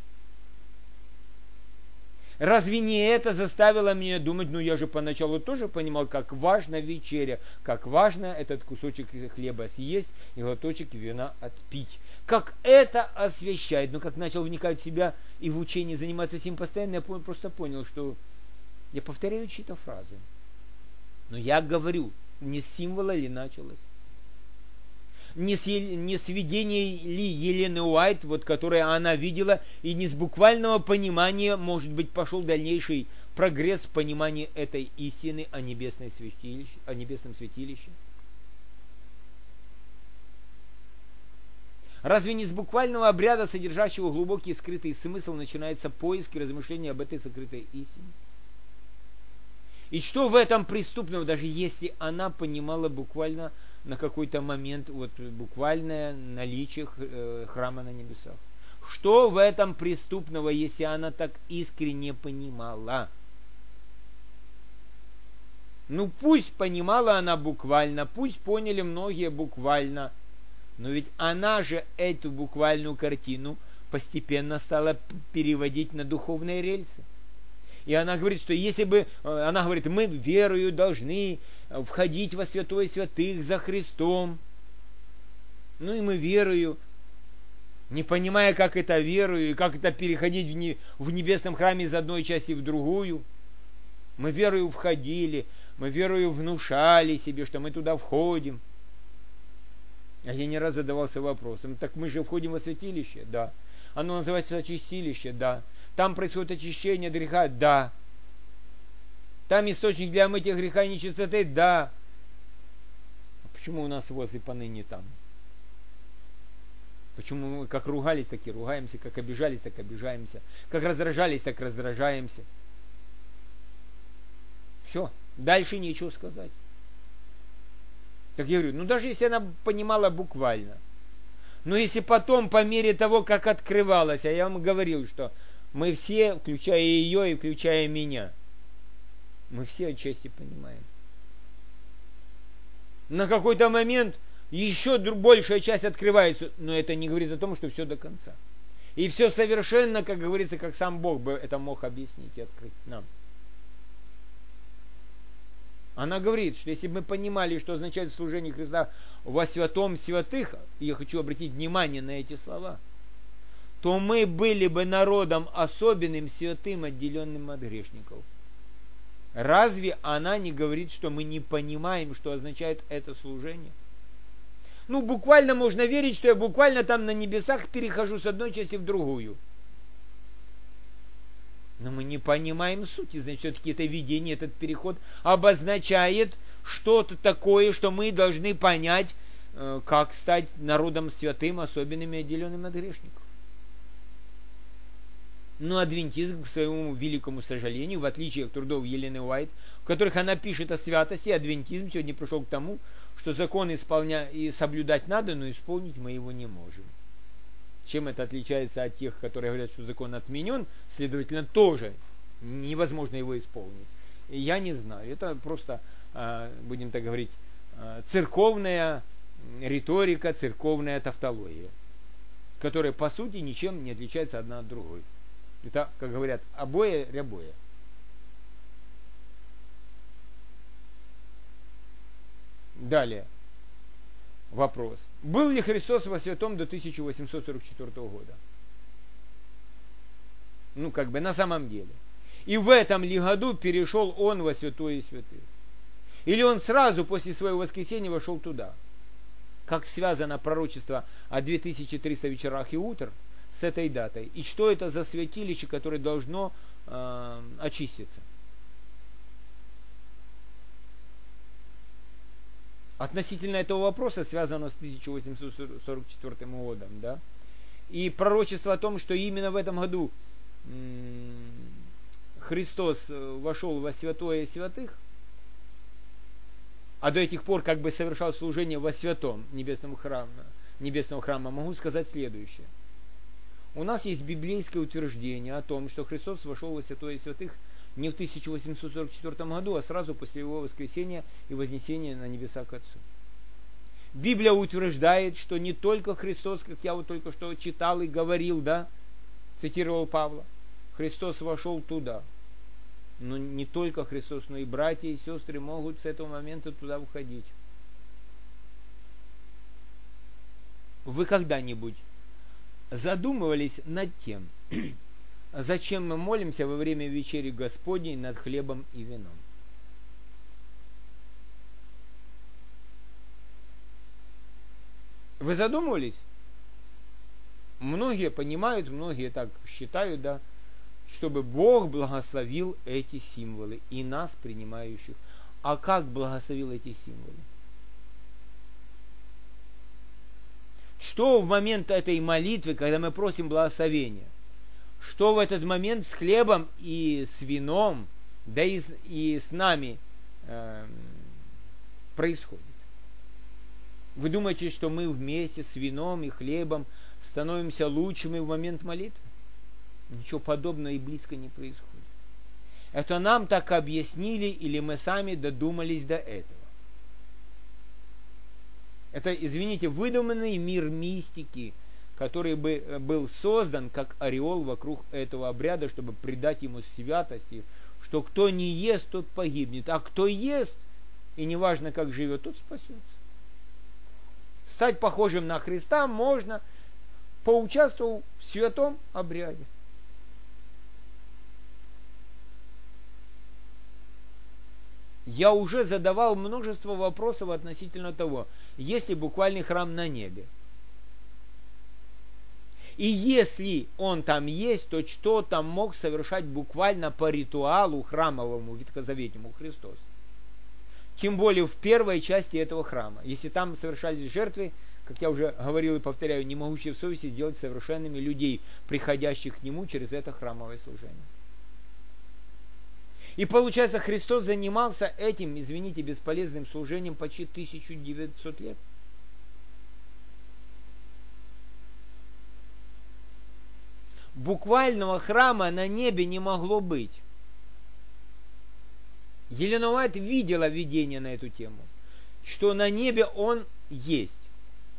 Разве не это заставило меня думать, ну я же поначалу тоже понимал, как важна вечеря, как важно этот кусочек хлеба съесть и глоточек вина отпить. Как это освящает. Но как начал вникать в себя и в учении заниматься этим постоянно, я просто понял, что я повторяю чьи-то фразы. Но я говорю, не с символа ли началось? Не с, не с видения ли Елены Уайт, вот, которое она видела, и не с буквального понимания, может быть, пошел дальнейший прогресс в понимании этой истины о, небесной святилище, о небесном святилище? Разве не с буквального обряда, содержащего глубокий и скрытый смысл, начинается поиск и размышление об этой сокрытой истине? И что в этом преступного, даже если она понимала буквально на какой-то момент вот буквальное наличие э, храма на небесах? Что в этом преступного, если она так искренне понимала? Ну пусть понимала она буквально, пусть поняли многие буквально, но ведь она же эту буквальную картину постепенно стала переводить на духовные рельсы. И она говорит, что если бы, она говорит, мы верою должны входить во святое святых за Христом. Ну и мы верою, не понимая, как это верою, и как это переходить в, не, в небесном храме из одной части в другую. Мы верою входили, мы верою внушали себе, что мы туда входим. А я не раз задавался вопросом, так мы же входим во святилище? Да. Оно называется очистилище? Да. Там происходит очищение от греха? Да. Там источник для омытия греха и нечистоты? Да. А почему у нас возле поныне там? Почему мы как ругались, так и ругаемся, как обижались, так обижаемся, как раздражались, так раздражаемся? Все, дальше нечего сказать. Так я говорю, ну даже если она понимала буквально, но если потом по мере того, как открывалась, а я вам говорил, что мы все, включая ее и включая меня, мы все отчасти понимаем. На какой-то момент еще большая часть открывается, но это не говорит о том, что все до конца. И все совершенно, как говорится, как сам Бог бы это мог объяснить и открыть нам. Она говорит, что если бы мы понимали, что означает служение Христа во святом святых, и я хочу обратить внимание на эти слова, то мы были бы народом особенным, святым, отделенным от грешников. Разве она не говорит, что мы не понимаем, что означает это служение? Ну, буквально можно верить, что я буквально там на небесах перехожу с одной части в другую. Но мы не понимаем сути. Значит, все-таки это видение, этот переход обозначает что-то такое, что мы должны понять, как стать народом святым, особенным и отделенным от грешников. Но адвентизм, к своему великому сожалению, в отличие от трудов Елены Уайт, в которых она пишет о святости, адвентизм сегодня пришел к тому, что закон исполня... и соблюдать надо, но исполнить мы его не можем. Чем это отличается от тех, которые говорят, что закон отменен, следовательно, тоже невозможно его исполнить. И я не знаю. Это просто, будем так говорить, церковная риторика, церковная тавтология, которая, по сути, ничем не отличается одна от другой. Это, как говорят, обоє рябоє. Далее. Вопрос. Был ли Христос во святом до тысяча восемьсот сорок четвёртого года? Ну, как бы на самом деле. И в этом ли году перешел он во святое святых? Или он сразу после своего воскресения вошел туда? Как связано пророчество о две тысячи триста вечерах и утр с этой датой? И что это за святилище, которое должно э, очиститься? Относительно этого вопроса, связанного с тысяча восемьсот сорок четвёртым годом, да, и пророчество о том, что именно в этом году м- Христос вошел во святое святых, а до этих пор как бы совершал служение во святом небесном храме, небесного храма, могу сказать следующее. У нас есть библейское утверждение о том, что Христос вошел во святое святых не в тысяча восемьсот сорок четвёртом году, а сразу после его воскресения и вознесения на небеса к Отцу. Библия утверждает, что не только Христос, как я вот только что читал и говорил, да, цитировал Павла, Христос вошел туда. Но не только Христос, но и братья и сестры могут с этого момента туда входить. Вы когда-нибудь задумывались над тем, зачем мы молимся во время вечери Господней над хлебом и вином? Вы задумывались? Многие понимают, многие так считают, да, чтобы Бог благословил эти символы и нас, принимающих. А как благословил эти символы? Что в момент этой молитвы, когда мы просим благословения, что в этот момент с хлебом и с вином, да и с, и с нами э, происходит? Вы думаете, что мы вместе с вином и хлебом становимся лучшими в момент молитвы? Ничего подобного и близко не происходит. Это нам так объяснили, или мы сами додумались до этого. Это, извините, выдуманный мир мистики, который бы был создан как ореол вокруг этого обряда, чтобы придать ему святости, что кто не ест, тот погибнет, а кто ест, и неважно как живет, тот спасется. Стать похожим на Христа можно, поучаствовав в святом обряде. Я уже задавал множество вопросов относительно того, есть ли буквальный храм на небе. И если он там есть, то что там мог совершать буквально по ритуалу храмовому, ветхозаветнему Христос? Тем более в первой части этого храма. Если там совершались жертвы, как я уже говорил и повторяю, не могущие в совести сделать совершенными людей, приходящих к нему через это храмовое служение. И получается, Христос занимался этим, извините, бесполезным служением почти тысячу девятьсот лет. Буквального храма на небе не могло быть. Елена Уайт видела видение на эту тему, что на небе он есть.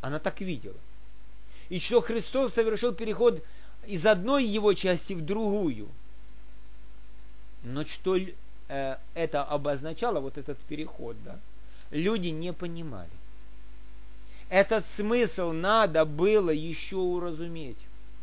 Она так видела. И что Христос совершил переход из одной его части в другую. Но что э, это обозначало, вот этот переход, да, люди не понимали. Этот смысл надо было еще уразуметь.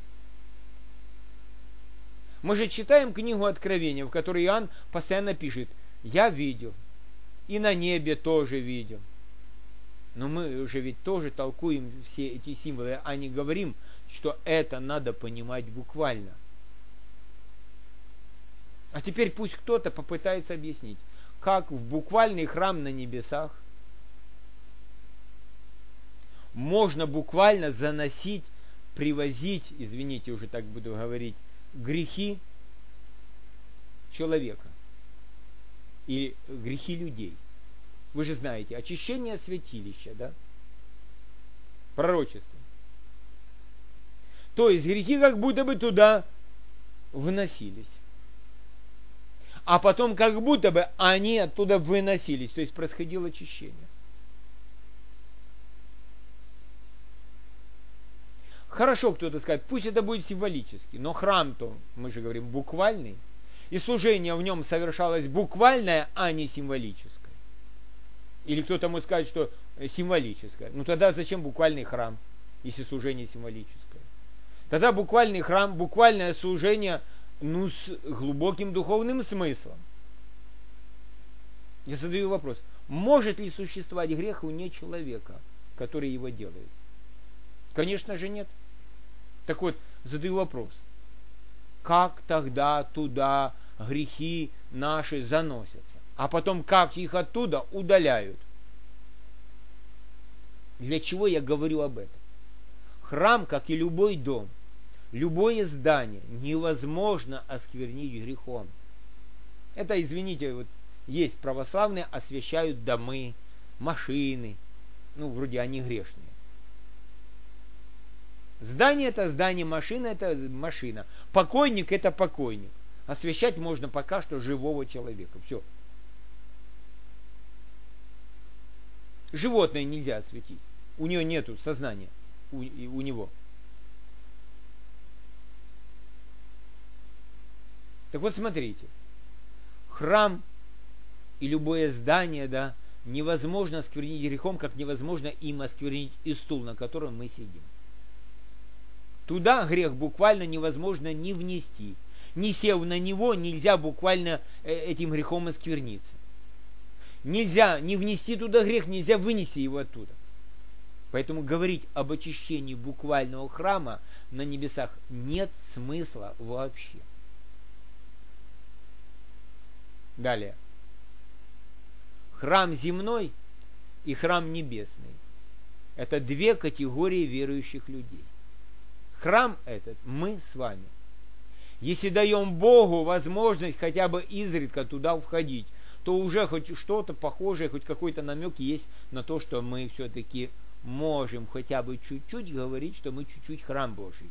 Мы же читаем книгу Откровения, в которой Иоанн постоянно пишет: «Я видел, и на небе тоже видел». Но мы же ведь тоже толкуем все эти символы, а не говорим, что это надо понимать буквально. А теперь пусть кто-то попытается объяснить, как в буквальный храм на небесах можно буквально заносить, привозить, извините, уже так буду говорить, грехи человека или грехи людей. Вы же знаете, очищение святилища, да? Пророчество. То есть грехи как будто бы туда вносились. А потом как будто бы они оттуда выносились. То есть происходило очищение. Хорошо, кто-то скажет, пусть это будет символически, но храм-то, мы же говорим, буквальный. И служение в нем совершалось буквальное, а не символическое. Или кто-то может сказать, что символическое. Ну тогда зачем буквальный храм, если служение символическое? Тогда буквальный храм, буквальное служение, ну, с глубоким духовным смыслом. Я задаю вопрос, может ли существовать грех вне человека, который его делает? Конечно же нет. Так вот, задаю вопрос, как тогда туда грехи наши заносятся? А потом как их оттуда удаляют? Для чего я говорю об этом? Храм, как и любой дом, любое здание невозможно осквернить грехом. Это, извините, вот есть православные, освящают домы, машины. Ну, вроде они грешные. Здание это здание, машина это машина. Покойник это покойник. Освящать можно пока что живого человека. Все. Животное нельзя осветить. У нее нету сознания. У, у него. Так вот смотрите. Храм и любое здание, да, невозможно осквернить грехом, как невозможно им осквернить и стул, на котором мы сидим. Туда грех буквально невозможно не внести. Не сев на него, нельзя буквально этим грехом оскверниться. Нельзя не внести туда грех, нельзя вынести его оттуда. Поэтому говорить об очищении буквального храма на небесах нет смысла вообще. Далее. Храм земной и храм небесный – это две категории верующих людей. Храм этот мы с вами. Если даем Богу возможность хотя бы изредка туда входить, то уже хоть что-то похожее, хоть какой-то намек есть на то, что мы все-таки можем хотя бы чуть-чуть говорить, что мы чуть-чуть храм Божий.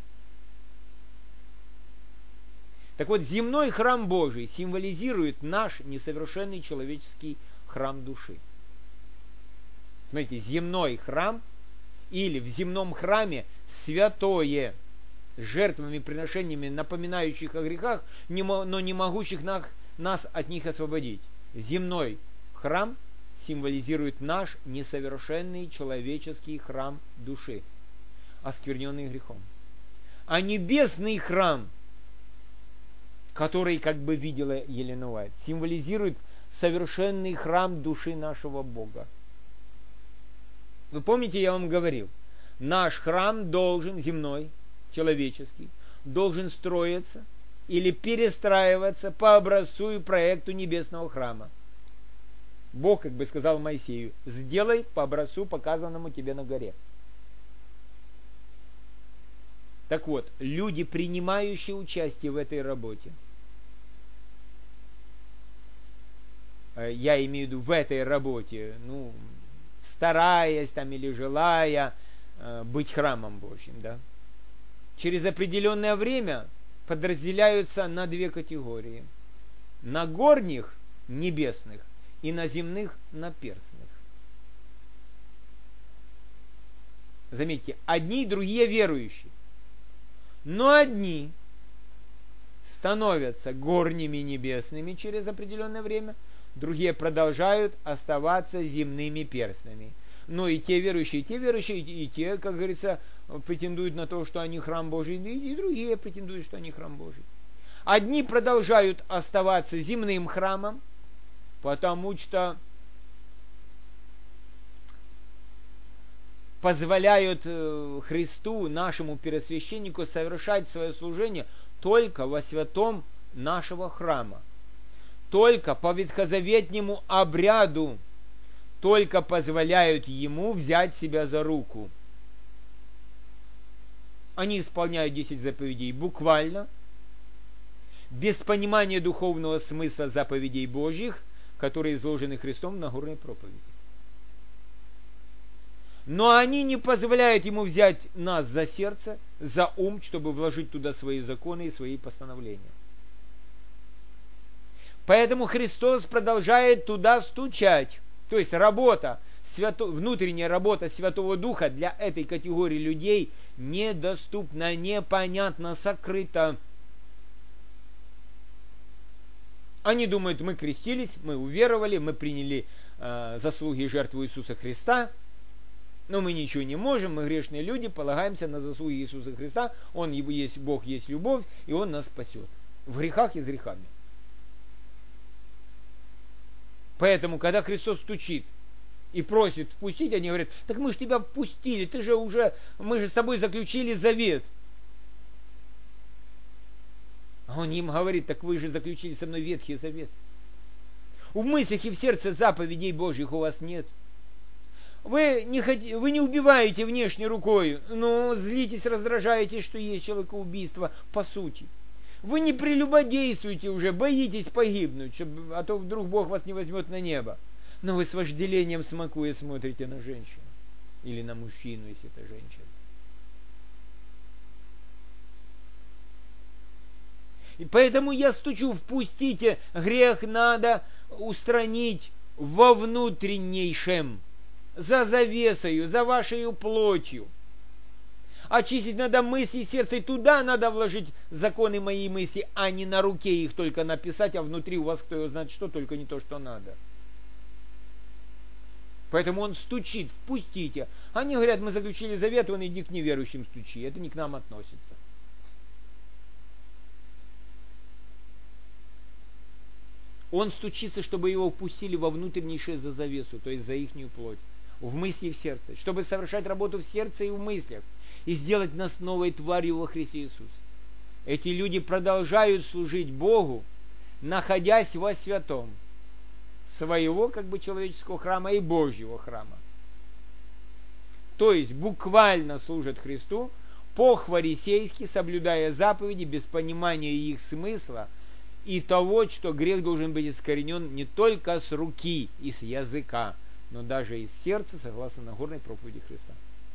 Так вот, земной храм Божий символизирует наш несовершенный человеческий храм души. Смотрите, земной храм или в земном храме святое, с жертвами, приношениями, напоминающих о грехах, но не могущих нас от них освободить. Земной храм символизирует наш несовершенный человеческий храм души, оскверненный грехом. А небесный храм, который, как бы видела Елена Уайт, символизирует совершенный храм души нашего Бога. Вы помните, я вам говорил, наш храм должен, земной, человеческий, должен строиться или перестраиваться по образцу и проекту небесного храма. Бог, как бы сказал Моисею, сделай по образцу, показанному тебе на горе. Так вот, люди, принимающие участие в этой работе, я имею в виду в этой работе, ну, стараясь там или желая э, быть храмом Божьим, да, через определенное время подразделяются на две категории. На горних, небесных, и на земных, на перстных. заметьте, одни и другие верующие. Но одни становятся горними небесными через определенное время, другие продолжают оставаться земными перстнями. Но и те верующие, и те верующие, и те, как говорится, претендуют на то, что они храм Божий, и другие претендуют, что они храм Божий. Одни продолжают оставаться земным храмом, потому что позволяют Христу, нашему первосвященнику, совершать свое служение только во святом нашего храма, только по ветхозаветнему обряду, только позволяют ему взять себя за руку. Они исполняют десять заповедей буквально, без понимания духовного смысла заповедей Божьих, которые изложены Христом на Нагорной проповеди. Но они не позволяют ему взять нас за сердце, за ум, чтобы вложить туда свои законы и свои постановления. Поэтому Христос продолжает туда стучать. То есть работа, свято, внутренняя работа Святого Духа для этой категории людей недоступна, непонятна, сокрыта. Они думают, мы крестились, мы уверовали, мы приняли э, заслуги и жертву Иисуса Христа, но мы ничего не можем, мы грешные люди, полагаемся на заслуги Иисуса Христа, Он есть Бог, есть любовь, и Он нас спасет. В грехах и с грехами. Поэтому, когда Христос стучит и просит впустить, они говорят, так мы же тебя впустили, ты же уже, мы же с тобой заключили завет. А Он им говорит, так вы же заключили со мной Ветхий Завет. В мыслях и в сердце заповедей Божьих у вас нет. Вы не, хот... вы не убиваете внешней рукой, но злитесь, раздражаетесь, что есть человекоубийство по сути. Вы не прелюбодействуете уже, боитесь погибнуть, чтобы... а то вдруг Бог вас не возьмет на небо. Но вы с вожделением смакуя смотрите на женщину. Или на мужчину, если это женщина. И поэтому я стучу, впустите, грех надо устранить во внутреннейшем, за завесою, за вашей плотью. Очистить надо мысли и сердце, и туда надо вложить законы моей мысли, а не на руке их только написать, а внутри у вас кто его знает что, только не то, что надо. Поэтому он стучит, впустите. Они говорят, мы заключили завет, он иди к неверующим стучи. Это не к нам относится. Он стучится, чтобы его впустили во внутреннейшее за завесу, то есть за ихнюю плоть, в мысли и в сердце, чтобы совершать работу в сердце и в мыслях, и сделать нас новой тварью во Христе Иисусе. Эти люди продолжают служить Богу, находясь во святом своего, как бы, человеческого храма и Божьего храма. То есть буквально служат Христу по-фарисейски, соблюдая заповеди без понимания их смысла и того, что грех должен быть искоренен не только с руки и с языка, но даже из сердца, согласно Нагорной проповеди Христа.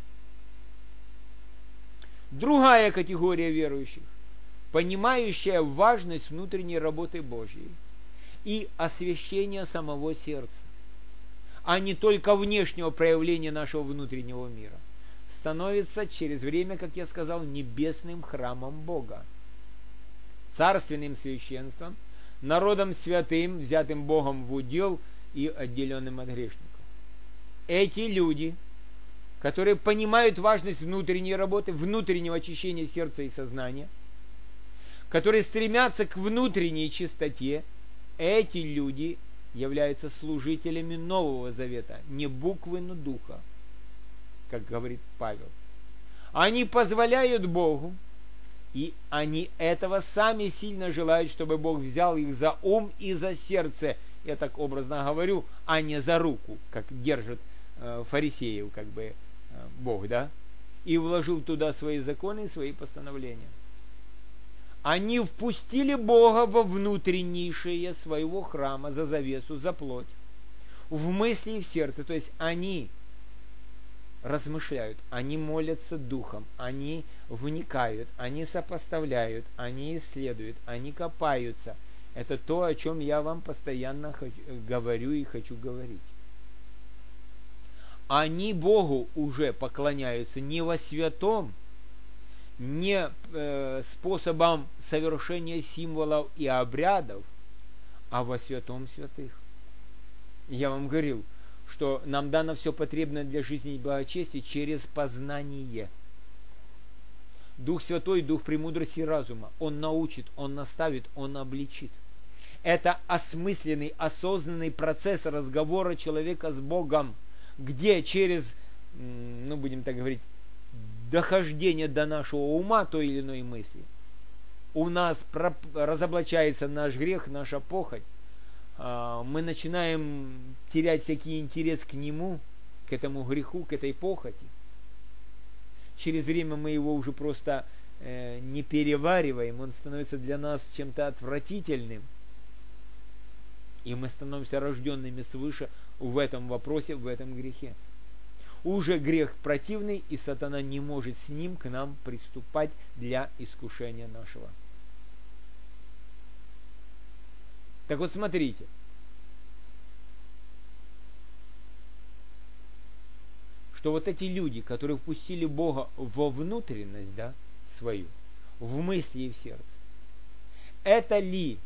Другая категория верующих, понимающая важность внутренней работы Божьей и освящения самого сердца, а не только внешнего проявления нашего внутреннего мира, становится через время, как я сказал, небесным храмом Бога, царственным священством, народом святым, взятым Богом в удел и отделенным от грешников. Эти люди, которые понимают важность внутренней работы, внутреннего очищения сердца и сознания, которые стремятся к внутренней чистоте, эти люди являются служителями Нового Завета, не буквы, но духа, как говорит Павел. Они позволяют Богу, и они этого сами сильно желают, чтобы Бог взял их за ум и за сердце, я так образно говорю, а не за руку, как держит э, фарисеев, как бы, э, Бог, да, и вложил туда свои законы и свои постановления. Они впустили Бога во внутреннейшее своего храма, за завесу, за плоть, в мысли и в сердце. То есть они размышляют, они молятся духом, они вникают, они сопоставляют, они исследуют, они копаются. Это то, о чем я вам постоянно хочу, говорю и хочу говорить. они Богу уже поклоняются не во святом, не э, способом совершения символов и обрядов, а во святом святых. Я вам говорил, что нам дано все потребное для жизни и благочестия через познание. Дух Святой, Дух премудрости и разума. Он научит, Он наставит, Он обличит. Это осмысленный, осознанный процесс разговора человека с Богом, где через, ну будем так говорить, дохождение до нашего ума той или иной мысли, у нас разоблачается наш грех, наша похоть, мы начинаем терять всякий интерес к нему, к этому греху, к этой похоти. Через время мы его уже просто э, не перевариваем, он становится для нас чем-то отвратительным. И мы становимся рожденными свыше в этом вопросе, в этом грехе. Уже грех противный, и сатана не может с ним к нам приступать для искушения нашего. Так вот, смотрите. Что вот эти люди, которые впустили Бога во внутренность, да, свою, в мысли и в сердце, это ли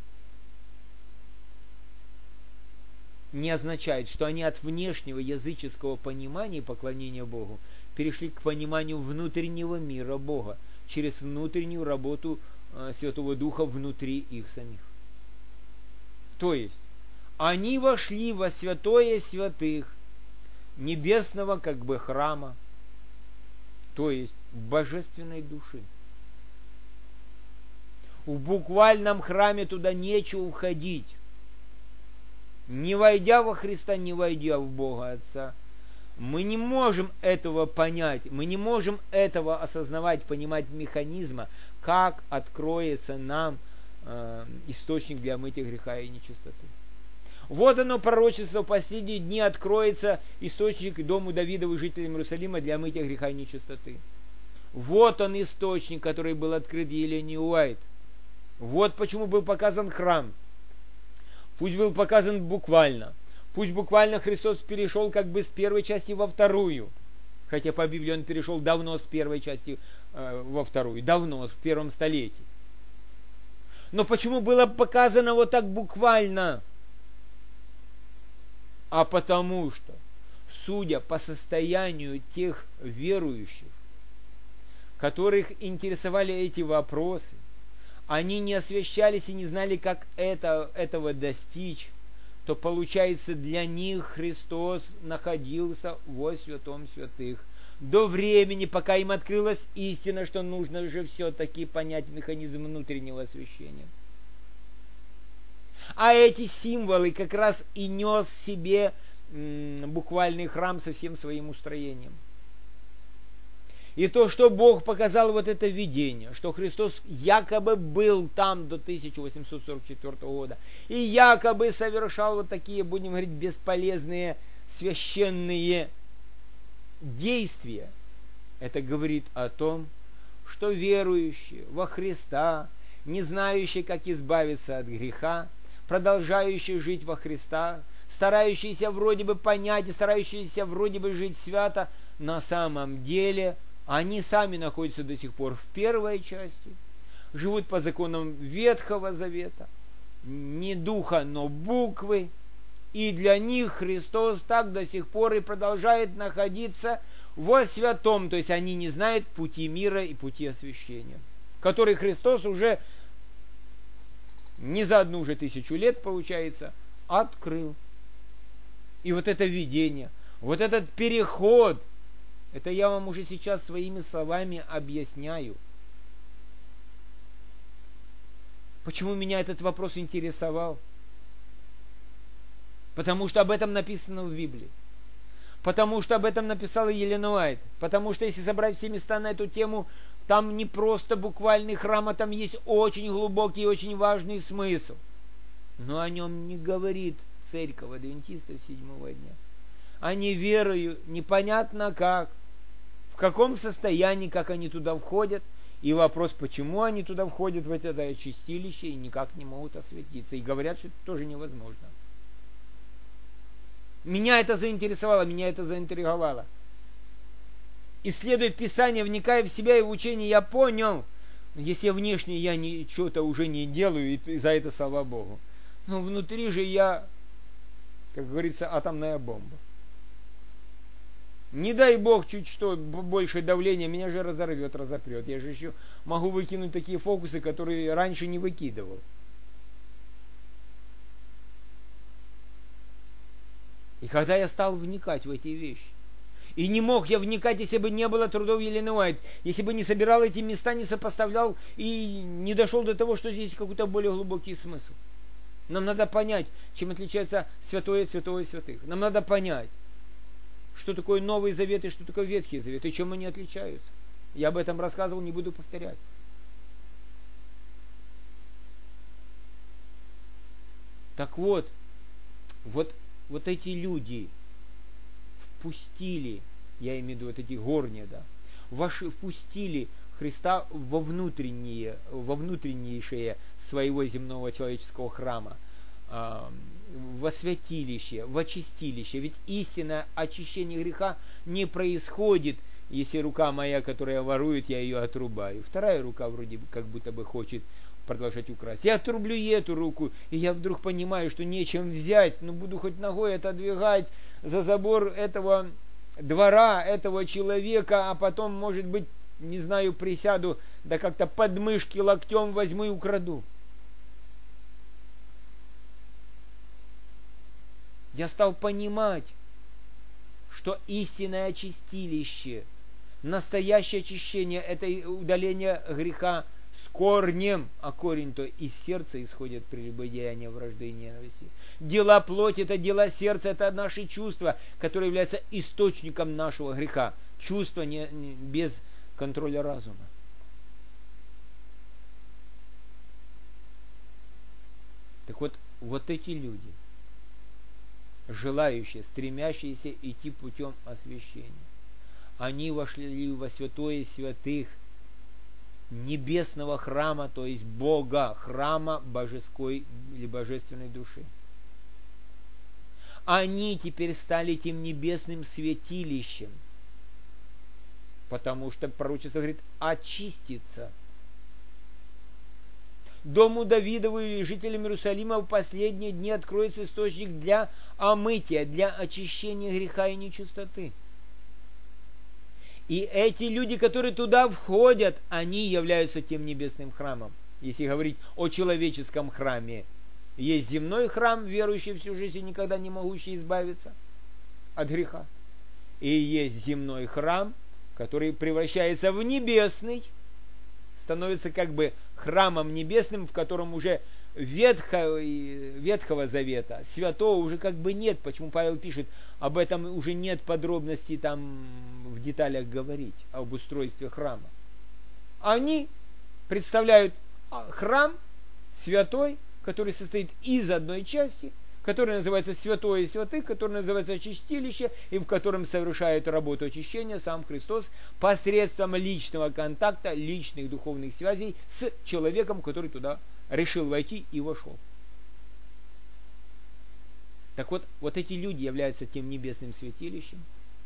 не означает, что они от внешнего языческого понимания и поклонения Богу перешли к пониманию внутреннего мира Бога через внутреннюю работу э, Святого Духа внутри их самих? То есть, они вошли во святое святых небесного как бы храма, то есть божественной души. В буквальном храме туда нечего входить. Не войдя во Христа, не войдя в Бога Отца, мы не можем этого понять, мы не можем этого осознавать, понимать механизма, как откроется нам э, источник для мытья греха и нечистоты. Вот оно пророчество, в последние дни откроется источник дому Давидову и жителям Иерусалима для мытья греха и нечистоты. Вот он источник, который был открыт Елене Уайт. Вот почему был показан храм. Пусть был показан буквально. Пусть буквально Христос перешел как бы с первой части во вторую. Хотя по Библии он перешел давно с первой части э, во вторую. Давно, в первом столетии. Но почему было показано вот так буквально? А потому что, судя по состоянию тех верующих, которых интересовали эти вопросы, они не освящались и не знали, как это, этого достичь, то получается, для них Христос находился во святом святых до времени, пока им открылась истина, что нужно же все-таки понять механизм внутреннего освящения. А эти символы как раз и нес в себе м, буквальный храм со всем своим устроением. И то, что Бог показал вот это видение, что Христос якобы был там до тысяча восемьсот сорок четвёртого года, и якобы совершал вот такие, будем говорить, бесполезные священные действия, это говорит о том, что верующие во Христа, не знающие, как избавиться от греха, продолжающие жить во Христа, старающиеся вроде бы понять и старающиеся вроде бы жить свято, на самом деле они сами находятся до сих пор в первой части, живут по законам Ветхого Завета, не духа, но буквы, и для них Христос так до сих пор и продолжает находиться во святом, то есть они не знают пути мира и пути освящения, который Христос уже не за одну уже тысячу лет, получается, открыл. И вот это видение, вот этот переход, это я вам уже сейчас своими словами объясняю. Почему меня этот вопрос интересовал? Потому что об этом написано в Библии. Потому что об этом написала Елена Уайт. Потому что если собрать все места на эту тему, там не просто буквальный храм, а там есть очень глубокий и очень важный смысл. Но о нем не говорит церковь адвентистов седьмого дня. Они верою непонятно как, в каком состоянии, как они туда входят. И вопрос, почему они туда входят, в это чистилище, и никак не могут осветиться. И говорят, что это тоже невозможно. Меня это заинтересовало, меня это заинтриговало. Исследуя Писание, вникая в себя и в учение, я понял, если внешне я ничего-то уже не делаю, и за это слава Богу. Но внутри же я, как говорится, атомная бомба. Не дай Бог чуть что, больше давления, меня же разорвет, разопрет. Я же еще могу выкинуть такие фокусы, которые раньше не выкидывал. И когда я стал вникать в эти вещи, и не мог я вникать, если бы не было трудов Елены Уайт, если бы не собирал эти места, не сопоставлял и не дошел до того, что здесь какой-то более глубокий смысл. Нам надо понять, чем отличается святое от святого святых. Нам надо понять, что такое Новый Завет и что такое Ветхий Завет, и чем они отличаются. Я об этом рассказывал, не буду повторять. Так вот, вот, вот эти люди впустили, я имею в виду вот эти горние, да, ваши впустили Христа во внутренние, во внутреннейшее своего земного человеческого храма, во святилище, в очистилище. Ведь истинное очищение греха не происходит, если рука моя, которая ворует, я ее отрубаю. Вторая рука вроде бы как будто бы хочет продолжать украсть. Я отрублю и эту руку, и я вдруг понимаю, что нечем взять, но буду хоть ногой отодвигать за забор этого двора, этого человека, а потом, может быть, не знаю, присяду, да как-то подмышки локтем возьму и украду. Я стал понимать, что истинное очистилище, настоящее очищение, это удаление греха с корнем, а корень-то из сердца исходит прелюбодеяния, вражды и ненависти. Дела плоти – это дела сердца, это наши чувства, которые являются источником нашего греха. Чувства не, не, без контроля разума. Так вот, вот эти люди, желающие, стремящиеся идти путем освящения, они вошли во святое святых небесного храма, то есть Бога, храма божеской или божественной души. Они теперь стали тем небесным святилищем, потому что пророчество говорит очиститься. Дому Давидову и жителям Иерусалима в последние дни откроется источник для омытия, для очищения греха и нечистоты. И эти люди, которые туда входят, они являются тем небесным храмом. Если говорить о человеческом храме, есть земной храм, верующий всю жизнь и никогда не могущий избавиться от греха. И есть земной храм, который превращается в небесный, становится как бы храмом небесным, в котором уже Ветхого, Ветхого Завета, святого уже как бы нет. Почему Павел пишет, об этом уже нет подробностей там в деталях говорить, об устройстве храма. Они представляют храм святой, который состоит из одной части, который называется святое святых, который называется очистилище, и в котором совершает работу очищения сам Христос посредством личного контакта, личных духовных связей с человеком, который туда решил войти и вошел. Так вот, вот эти люди являются тем небесным святилищем,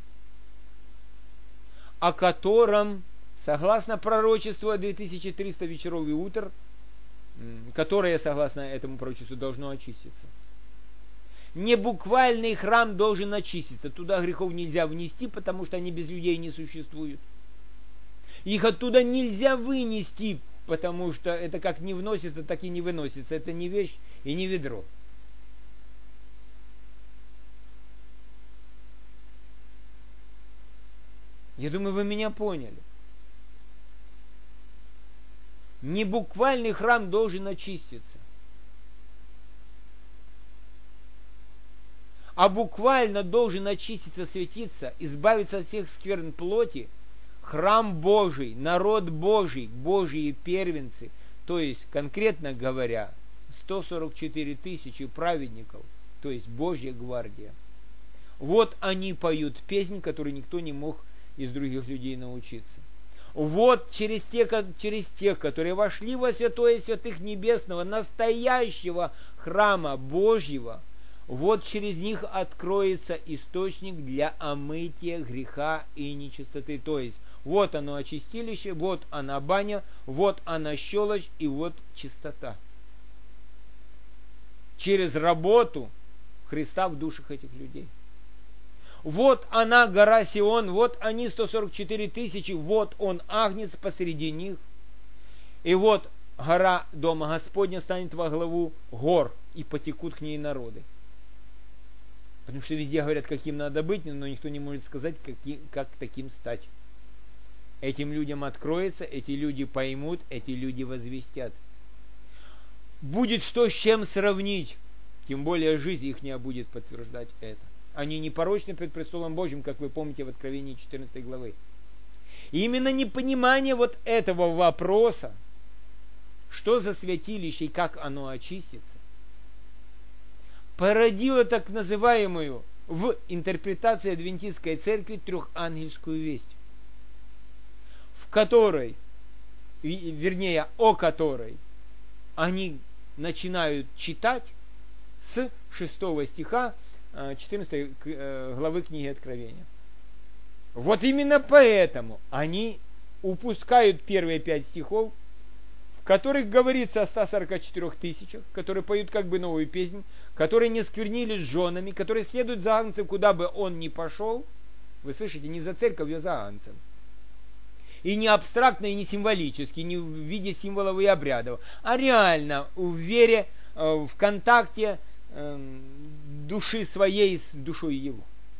о котором, согласно пророчеству две тысячи триста вечеров и утр, которое, согласно этому пророчеству, должно очиститься. Не буквальный храм должен очиститься. Туда грехов нельзя внести, потому что они без людей не существуют. Их оттуда нельзя вынести, потому что это как не вносится, так и не выносится. Это не вещь и не ведро. Я думаю, вы меня поняли. Не буквальный храм должен очиститься. А буквально должен очиститься, светиться, избавиться от всех скверн плоти, храм Божий, народ Божий, Божьи первенцы, то есть, конкретно говоря, сто сорок четыре тысячи праведников, то есть Божья гвардия. Вот они поют песнь, которую никто не мог из других людей научиться. Вот через тех, через тех, которые вошли во святое святых небесного, настоящего храма Божьего, Вот через них откроется источник для омытия греха и нечистоты. То есть, вот оно очистилище, вот она баня, вот она щелочь и вот чистота. Через работу Христа в душах этих людей. Вот она, гора Сион, вот они, сто сорок четыре тысячи, вот он, Агнец посреди них. И вот гора Дома Господня станет во главу гор, и потекут к ней народы. Потому что везде говорят, каким надо быть, но никто не может сказать, каким, как таким стать. Этим людям откроется, эти люди поймут, эти люди возвестят. Будет что с чем сравнить, тем более жизнь их не будет подтверждать это. Они непорочны пред престолом Божьим, как вы помните в Откровении четырнадцатой главы. И именно непонимание вот этого вопроса, что за святилище и как оно очистится, породило так называемую в интерпретации адвентистской церкви трехангельскую весть, в которой, вернее, о которой они начинают читать с шестого стиха четырнадцатой главы книги Откровения. Вот именно поэтому они упускают первые пять стихов, в которых говорится о ста сорока четырёх тысячах, которые поют как бы новую песнь, которые не сквернились с женами, которые следуют за Агнцем, куда бы он ни пошел. Вы слышите, не за церковью, а за Агнцем. И не абстрактно, и не символически, не в виде символов и обрядов, а реально в вере, в контакте души своей с душой его.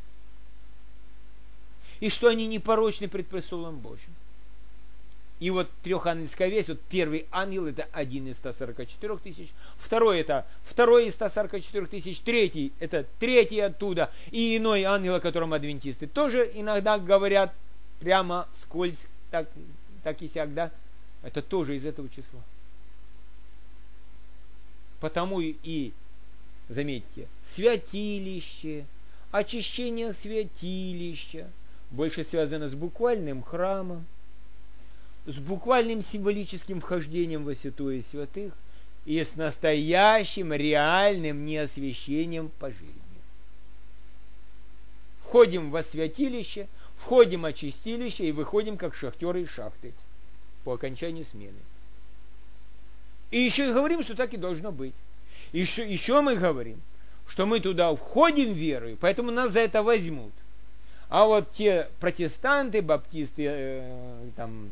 И что они непорочны пред престолом Божьим. И вот трехангельская весть, вот первый ангел это один из ста сорока четырёх тысяч, второй это второй из ста сорока четырёх тысяч, третий это третий оттуда, и иной ангел, о котором адвентисты тоже иногда говорят прямо вскользь, так, так и сяк, да, это тоже из этого числа. Потому и, заметьте, святилище, очищение святилища больше связано с буквальным храмом, с буквальным символическим вхождением во святое святых и с настоящим, реальным неосвящением по жизни. Входим во святилище, входим в очистилище и выходим как шахтеры из шахты по окончании смены. И еще и говорим, что так и должно быть. И еще, еще мы говорим, что мы туда входим верою, поэтому нас за это возьмут. А вот те протестанты, баптисты, э, там,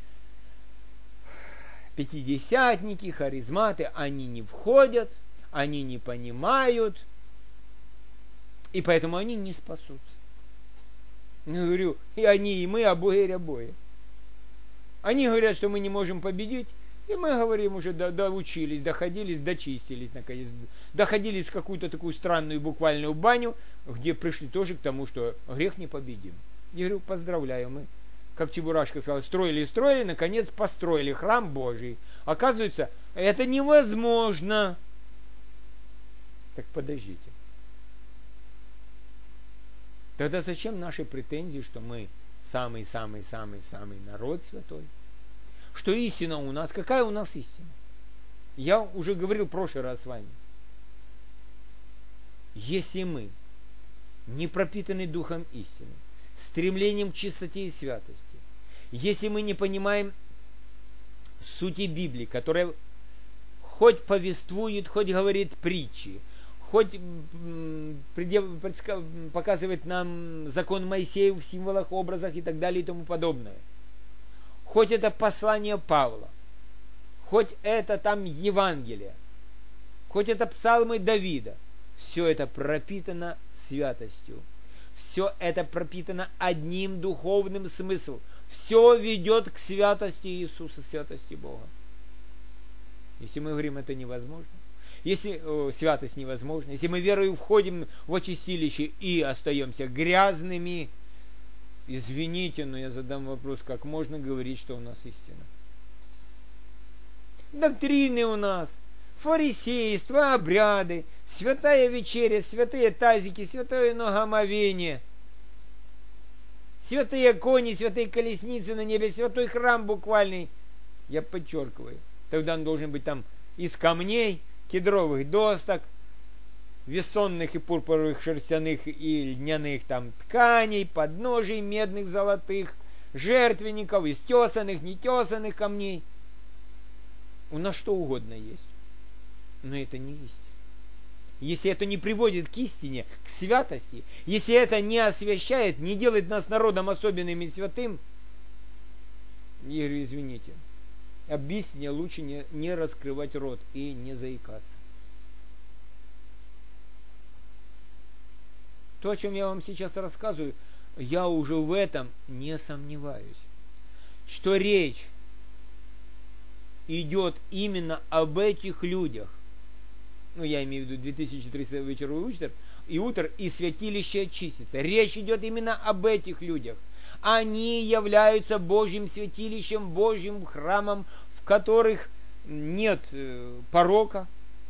пятидесятники, харизматы, они не входят, они не понимают, и поэтому они не спасутся. Я говорю, и они, и мы, обои обои. Они говорят, что мы не можем победить, и мы говорим уже, до, доучились, доходились, дочистились, наконец, доходились в какую-то такую странную буквальную баню, где пришли тоже к тому, что грех непобедим. Я говорю, поздравляю, мы, как Чебурашка сказал, строили и строили, наконец построили храм Божий. Оказывается, это невозможно. Так подождите. Тогда зачем наши претензии, что мы самый-самый-самый-самый народ святой? Что истина у нас? Какая у нас истина? Я уже говорил в прошлый раз с вами. Если мы не пропитаны духом истины, стремлением к чистоте и святости, если мы не понимаем сути Библии, которая хоть повествует, хоть говорит притчи, хоть показывает нам закон Моисеев в символах, образах и так далее и тому подобное, хоть это послание Павла, хоть это там Евангелие, хоть это псалмы Давида, все это пропитано святостью. Все это пропитано одним духовным смыслом. Все ведет к святости Иисуса, святости Бога. Если мы говорим, это невозможно, если о, святость невозможна, если мы верою входим в очистилище и остаемся грязными, извините, но я задам вопрос, как можно говорить, что у нас истина? Доктрины у нас, фарисейство, обряды, святая вечеря, святые тазики, святое ногомовение, святые кони, святые колесницы на небе, святой храм буквальный. Я подчеркиваю. Тогда он должен быть там из камней, кедровых досток, весонных и пурпуровых, шерстяных и льняных там тканей, подножий медных, золотых, жертвенников, из тесаных, нетесанных камней. У нас что угодно есть. Но это не есть. Если это не приводит к истине, к святости, если это не освящает, не делает нас народом особенным и святым, я говорю, извините, объясни, лучше не, не раскрывать рот и не заикаться. То, о чем я вам сейчас рассказываю, я уже в этом не сомневаюсь, что речь идет именно об этих людях. Ну, я имею в виду две тысячи триста вечер и утр, и утр, и святилище очистится. Речь идет именно об этих людях. Они являются Божьим святилищем, Божьим храмом, в которых нет порока,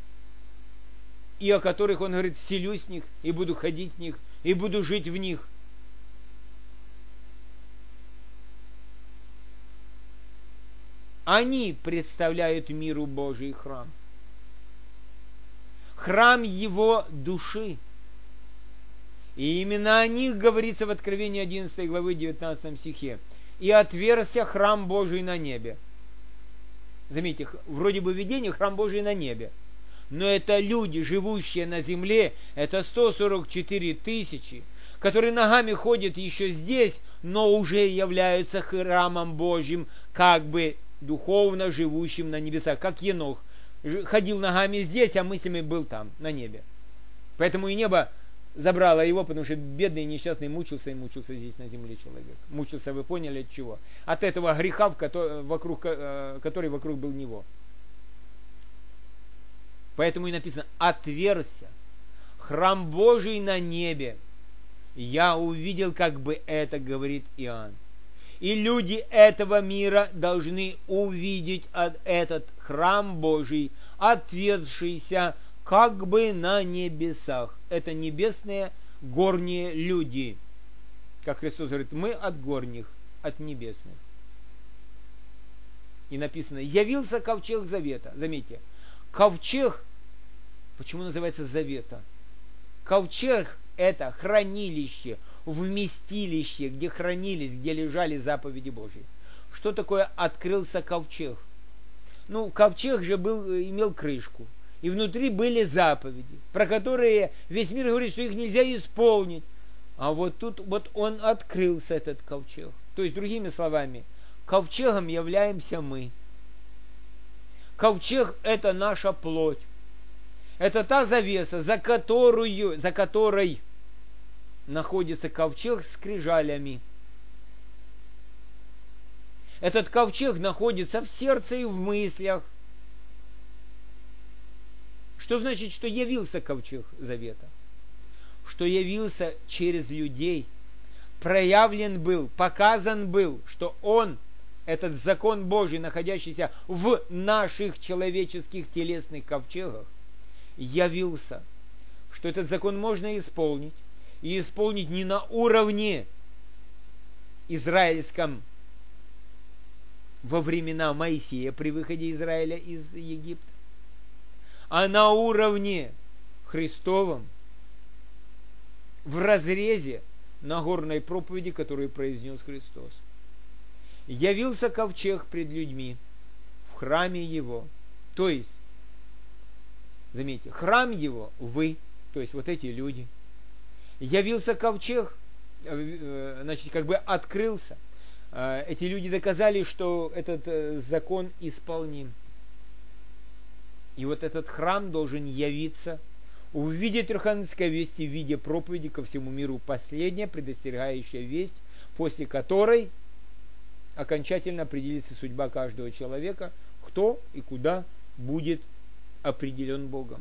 и о которых он говорит, вселюсь в них, и буду ходить в них, и буду жить в них. Они представляют миру Божий храм. Храм его души. И именно о них говорится в Откровении одиннадцатой главы девятнадцатом стихе. И отверзся храм Божий на небе. Заметьте, вроде бы видение храм Божий на небе. Но это люди, живущие на земле, это сто сорок четыре тысячи, которые ногами ходят еще здесь, но уже являются храмом Божьим, как бы духовно живущим на небесах, как Енох. Ходил ногами здесь, а мыслями был там, на небе. Поэтому и небо забрало его, потому что бедный и несчастный мучился и мучился здесь на земле человек. Мучился, вы поняли, от чего? От этого греха, вокруг, который вокруг был него. Поэтому и написано, отверзся храм Божий на небе. Я увидел, как бы это говорит Иоанн. И люди этого мира должны увидеть этот храм Божий, отверзшийся как бы на небесах. Это небесные горние люди. Как Христос говорит, мы от горних, от небесных. И написано, явился ковчег завета. Заметьте, ковчег, почему называется завета? Ковчег это хранилище, вместилище, где хранились, где лежали заповеди Божьи. Что такое открылся ковчег? Ну, ковчег же был, имел крышку. И внутри были заповеди, про которые весь мир говорит, что их нельзя исполнить. А вот тут вот он открылся, этот ковчег. То есть, другими словами, ковчегом являемся мы. Ковчег это наша плоть. Это та завеса, за которую, за которой находится ковчег с скрижалями. Этот ковчег находится в сердце и в мыслях. Что значит, что явился ковчег завета? Что явился через людей, проявлен был, показан был, что он, этот закон Божий, находящийся в наших человеческих телесных ковчегах, явился, что этот закон можно исполнить, и исполнить не на уровне израильском во времена Моисея при выходе Израиля из Египта, а на уровне Христовом в разрезе Нагорной проповеди, которую произнес Христос. Явился ковчег пред людьми в храме его. То есть, заметьте, храм его вы, то есть вот эти люди. Явился ковчег, значит, как бы открылся. Эти люди доказали, что этот закон исполним. И вот этот храм должен явиться, увидеть Трехангельской вести в виде проповеди ко всему миру, последняя предостерегающая весть, после которой окончательно определится судьба каждого человека, кто и куда будет определен Богом.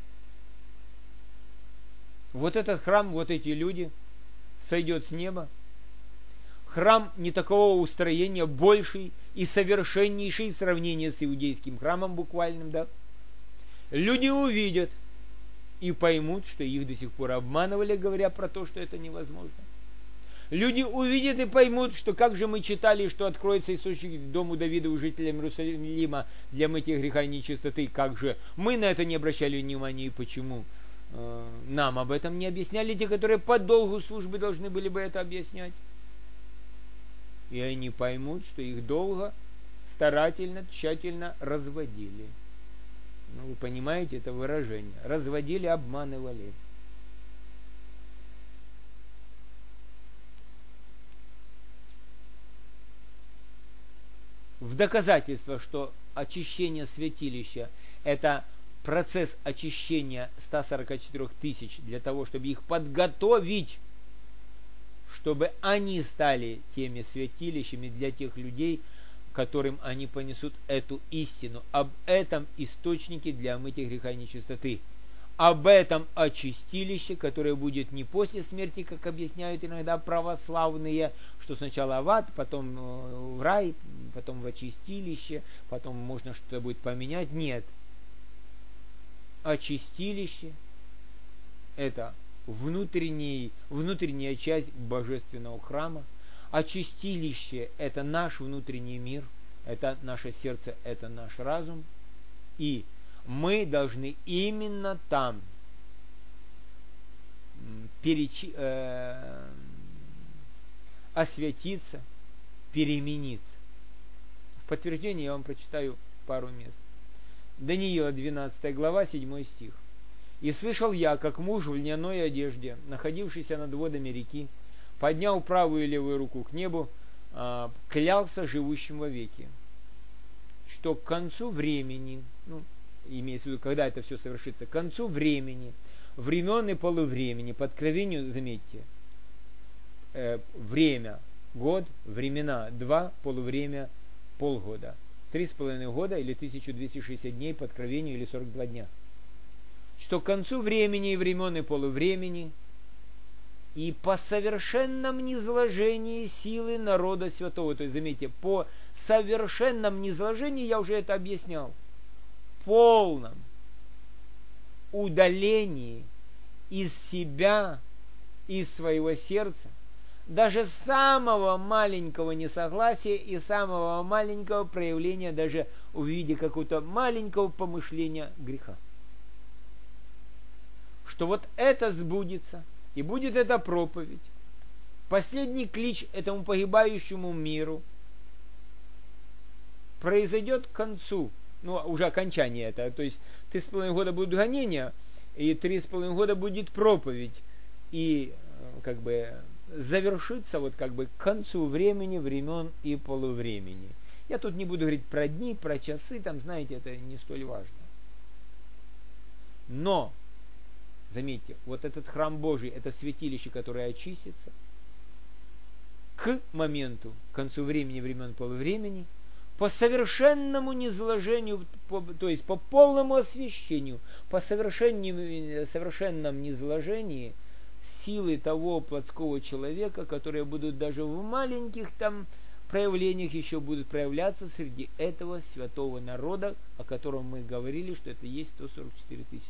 Вот этот храм, вот эти люди, сойдет с неба. Храм не такого устроения, больший и совершеннейший в сравнении с иудейским храмом буквальным, да? Люди увидят и поймут, что их до сих пор обманывали, говоря про то, что это невозможно. Люди увидят и поймут, что как же мы читали, что откроется источник дому Давида у жителям Иерусалима для мытья греха и нечистоты, как же мы на это не обращали внимания и почему. э, нам об этом не объясняли, те, которые по долгу службы должны были бы это объяснять. И они поймут, что их долго, старательно, тщательно разводили. Ну, вы понимаете это выражение. Разводили, обманывали. В доказательство, что очищение святилища – это процесс очищения ста сорока четырёх тысяч для того, чтобы их подготовить, чтобы они стали теми святилищами для тех людей, которым они понесут эту истину, об этом источнике для омытия греха и нечистоты, об этом очистилище, которое будет не после смерти, как объясняют иногда православные, что сначала в ад, потом в рай, потом в очистилище, потом можно что-то будет поменять. Нет. Очистилище – это внутренний, внутренняя часть божественного храма. Очистилище – это наш внутренний мир, это наше сердце, это наш разум. И мы должны именно там переч... э... освятиться, перемениться. В подтверждение я вам прочитаю пару мест. Даниила, двенадцатая глава, седьмой стих. «И слышал я, как муж в льняной одежде, находившийся над водами реки, поднял правую и левую руку к небу, клялся живущим вовеки, что к концу времени, ну, имеется в виду, когда это все совершится, к концу времени, времен и полувремени, по откровению, заметьте, э, время, год, времена, два, полувремя, полгода, три с половиной года или тысяча двести шестьдесят дней, по откровению, или сорок два дня, что к концу времени и времен и полувремени, и по совершенном низложении силы народа святого». То есть, заметьте, по совершенном низложении, я уже это объяснял, полном удалении из себя, из своего сердца, даже самого маленького несогласия и самого маленького проявления, даже в виде какого-то маленького помышления греха. Что вот это сбудется, и будет эта проповедь, последний клич этому погибающему миру, произойдет к концу, ну, уже окончание это, то есть три с половиной года будут гонения, и три с половиной года будет проповедь, и как бы завершится вот как бы к концу времени, времен и полувремени. Я тут не буду говорить про дни, про часы, там, знаете, это не столь важно. Но заметьте, вот этот храм Божий, это святилище, которое очистится к моменту, к концу времени, времен, полувремени, по совершенному низложению, по, то есть по полному освящению, по совершенном низложении силы того плотского человека, которые будут даже в маленьких там проявлениях еще будут проявляться среди этого святого народа, о котором мы говорили, что это есть сто сорок четыре тысячи.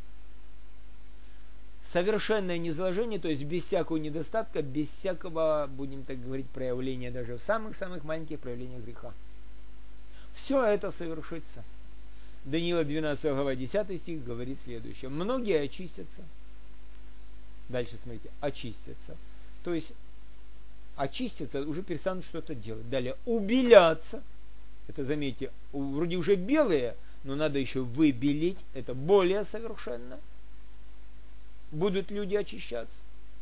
Совершенное низложение, то есть без всякого недостатка, без всякого, будем так говорить, проявления даже в самых-самых маленьких проявлениях греха. Все это совершится. Даниила двенадцатая глава, десятый стих говорит следующее. Многие очистятся. Дальше смотрите, очистятся. То есть очистятся, уже перестанут что-то делать. Далее, убеляться. Это, заметьте, вроде уже белые, но надо еще выбелить. Это более совершенно. Будут люди очищаться.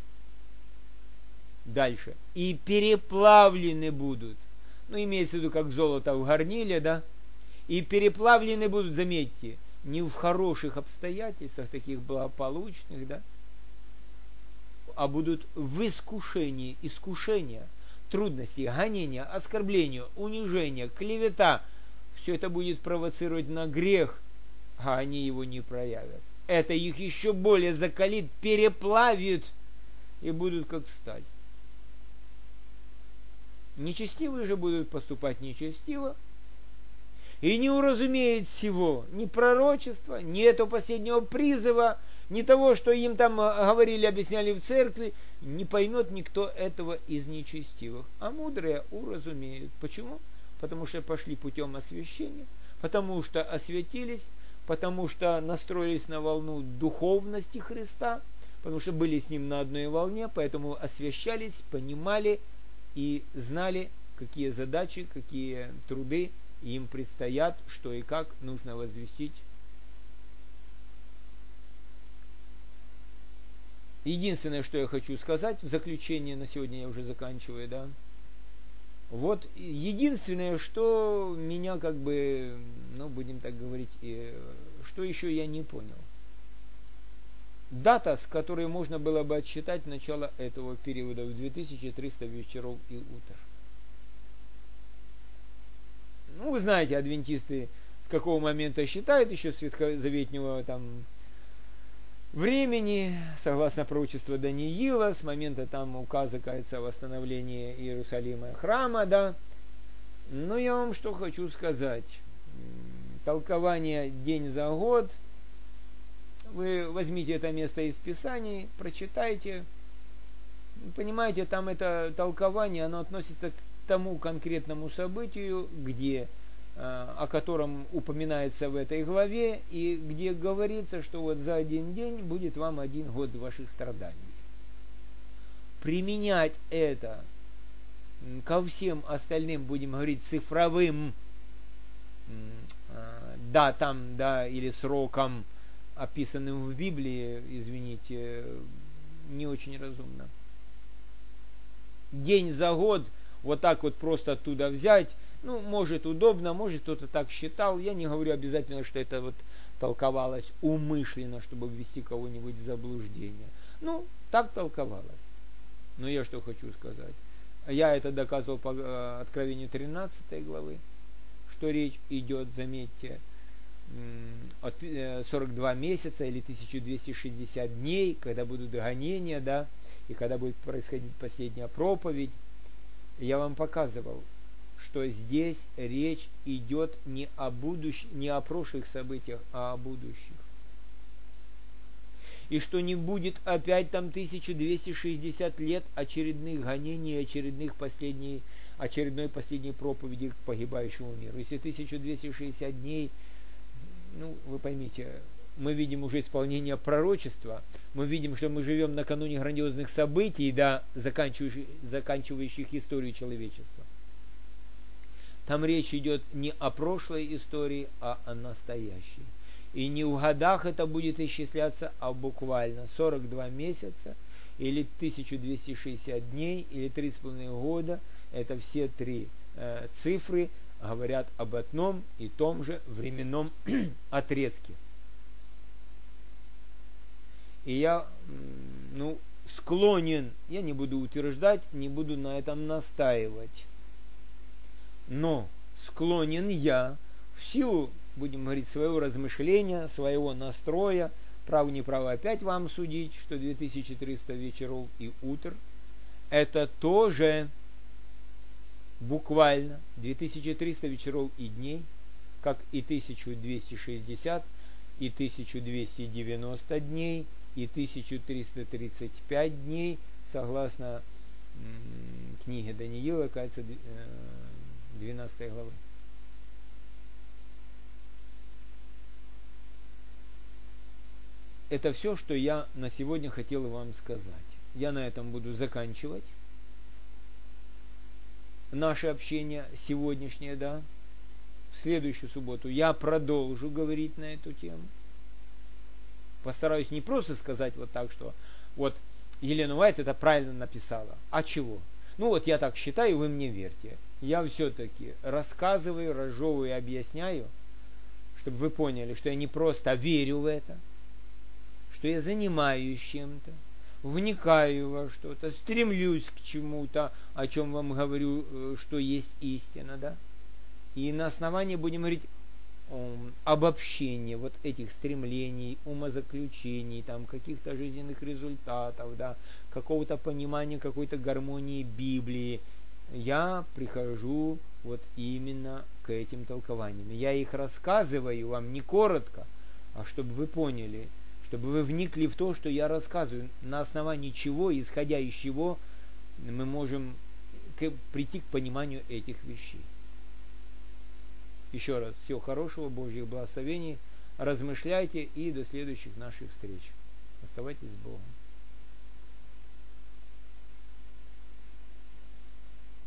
Дальше. И переплавлены будут. Ну, имеется в виду, как золото в горниле, да? И переплавлены будут, заметьте, не в хороших обстоятельствах, таких благополучных, да? А будут в искушении, искушения, трудности, гонения, оскорбления, унижения, клевета. Все это будет провоцировать на грех, а они его не проявят. Это их еще более закалит, переплавит, и будут как сталь. Нечестивые же будут поступать нечестиво, и не уразумеют всего, ни пророчества, ни этого последнего призыва, ни того, что им там говорили, объясняли в церкви, не поймет никто этого из нечестивых. А мудрые уразумеют. Почему? Потому что пошли путем освящения, потому что освятились, потому что настроились на волну духовности Христа, потому что были с Ним на одной волне, поэтому освящались, понимали и знали, какие задачи, какие труды им предстоят, что и как нужно возвестить. Единственное, что я хочу сказать в заключение, на сегодня я уже заканчиваю, да. Вот единственное, что меня как бы, ну, будем так говорить, что еще я не понял. Дата, с которой можно было бы отсчитать начало этого периода в две тысячи триста вечеров и утр. Ну, вы знаете, адвентисты с какого момента считают еще с ветхозаветнего там времени, согласно пророчеству Даниила, с момента там указа, кажется, о восстановлении Иерусалима и храма, да. Но я вам что хочу сказать. Толкование день за год. Вы возьмите это место из Писаний, прочитайте. Понимаете, там это толкование, оно относится к тому конкретному событию, где, о котором упоминается в этой главе, и где говорится, что вот за один день будет вам один год ваших страданий. Применять это ко всем остальным, будем говорить, цифровым датам, да, или срокам, описанным в Библии, извините, не очень разумно. День за год вот так вот просто оттуда взять, ну, может удобно, может кто-то так считал. Я не говорю обязательно, что это вот толковалось умышленно, чтобы ввести кого-нибудь в заблуждение. Ну, так толковалось. Но я что хочу сказать. Я это доказывал по Откровению тринадцатой главы, что речь идет, заметьте, от сорок два месяца или тысяча двести шестьдесят дней, когда будут гонения, да, и когда будет происходить последняя проповедь. Я вам показывал, что здесь речь идет не о будущем, не о прошлых событиях, а о будущих. И что не будет опять там тысяча двести шестьдесят лет очередных гонений, очередных последней, очередной последней проповеди к погибающему миру. Если тысяча двести шестьдесят дней, ну, вы поймите, мы видим уже исполнение пророчества, мы видим, что мы живем накануне грандиозных событий, да, заканчивающих, заканчивающих историю человечества. Там речь идет не о прошлой истории, а о настоящей. И не в годах это будет исчисляться, а буквально сорок два месяца, или тысяча двести шестьдесят дней, или три с половиной года. Это все три э, цифры говорят об одном и том же временном отрезке. И я, ну, склонен, я не буду утверждать, не буду на этом настаивать, но склонен я в силу, будем говорить, своего размышления, своего настроя, право не право опять вам судить, что две тысячи триста вечеров и утр это тоже буквально две тысячи триста вечеров и дней, как и тысяча двести шестьдесят, и тысяча двести девяносто дней, и тысяча триста тридцать пять дней, согласно м, книге Даниила, кажется, двенадцатой главы. Это все, что я на сегодня хотел вам сказать. Я на этом буду заканчивать наше общение сегодняшнее, да. В следующую субботу я продолжу говорить на эту тему. Постараюсь не просто сказать вот так, что вот Елена Уайт это правильно написала. А чего? Ну вот я так считаю, вы мне верьте. Я все-таки рассказываю, разжевываю и объясняю, чтобы вы поняли, что я не просто верю в это, что я занимаюсь чем-то, вникаю во что-то, стремлюсь к чему-то, о чем вам говорю, что есть истина, да? И на основании будем говорить обобщение вот этих стремлений, умозаключений, там, каких-то жизненных результатов, да, какого-то понимания, какой-то гармонии Библии. Я прихожу вот именно к этим толкованиям. Я их рассказываю вам не коротко, а чтобы вы поняли, чтобы вы вникли в то, что я рассказываю, на основании чего, исходя из чего мы можем к, прийти к пониманию этих вещей. Еще раз, всего хорошего, Божьих благословений. размышляйте и до следующих наших встреч. Оставайтесь с Богом.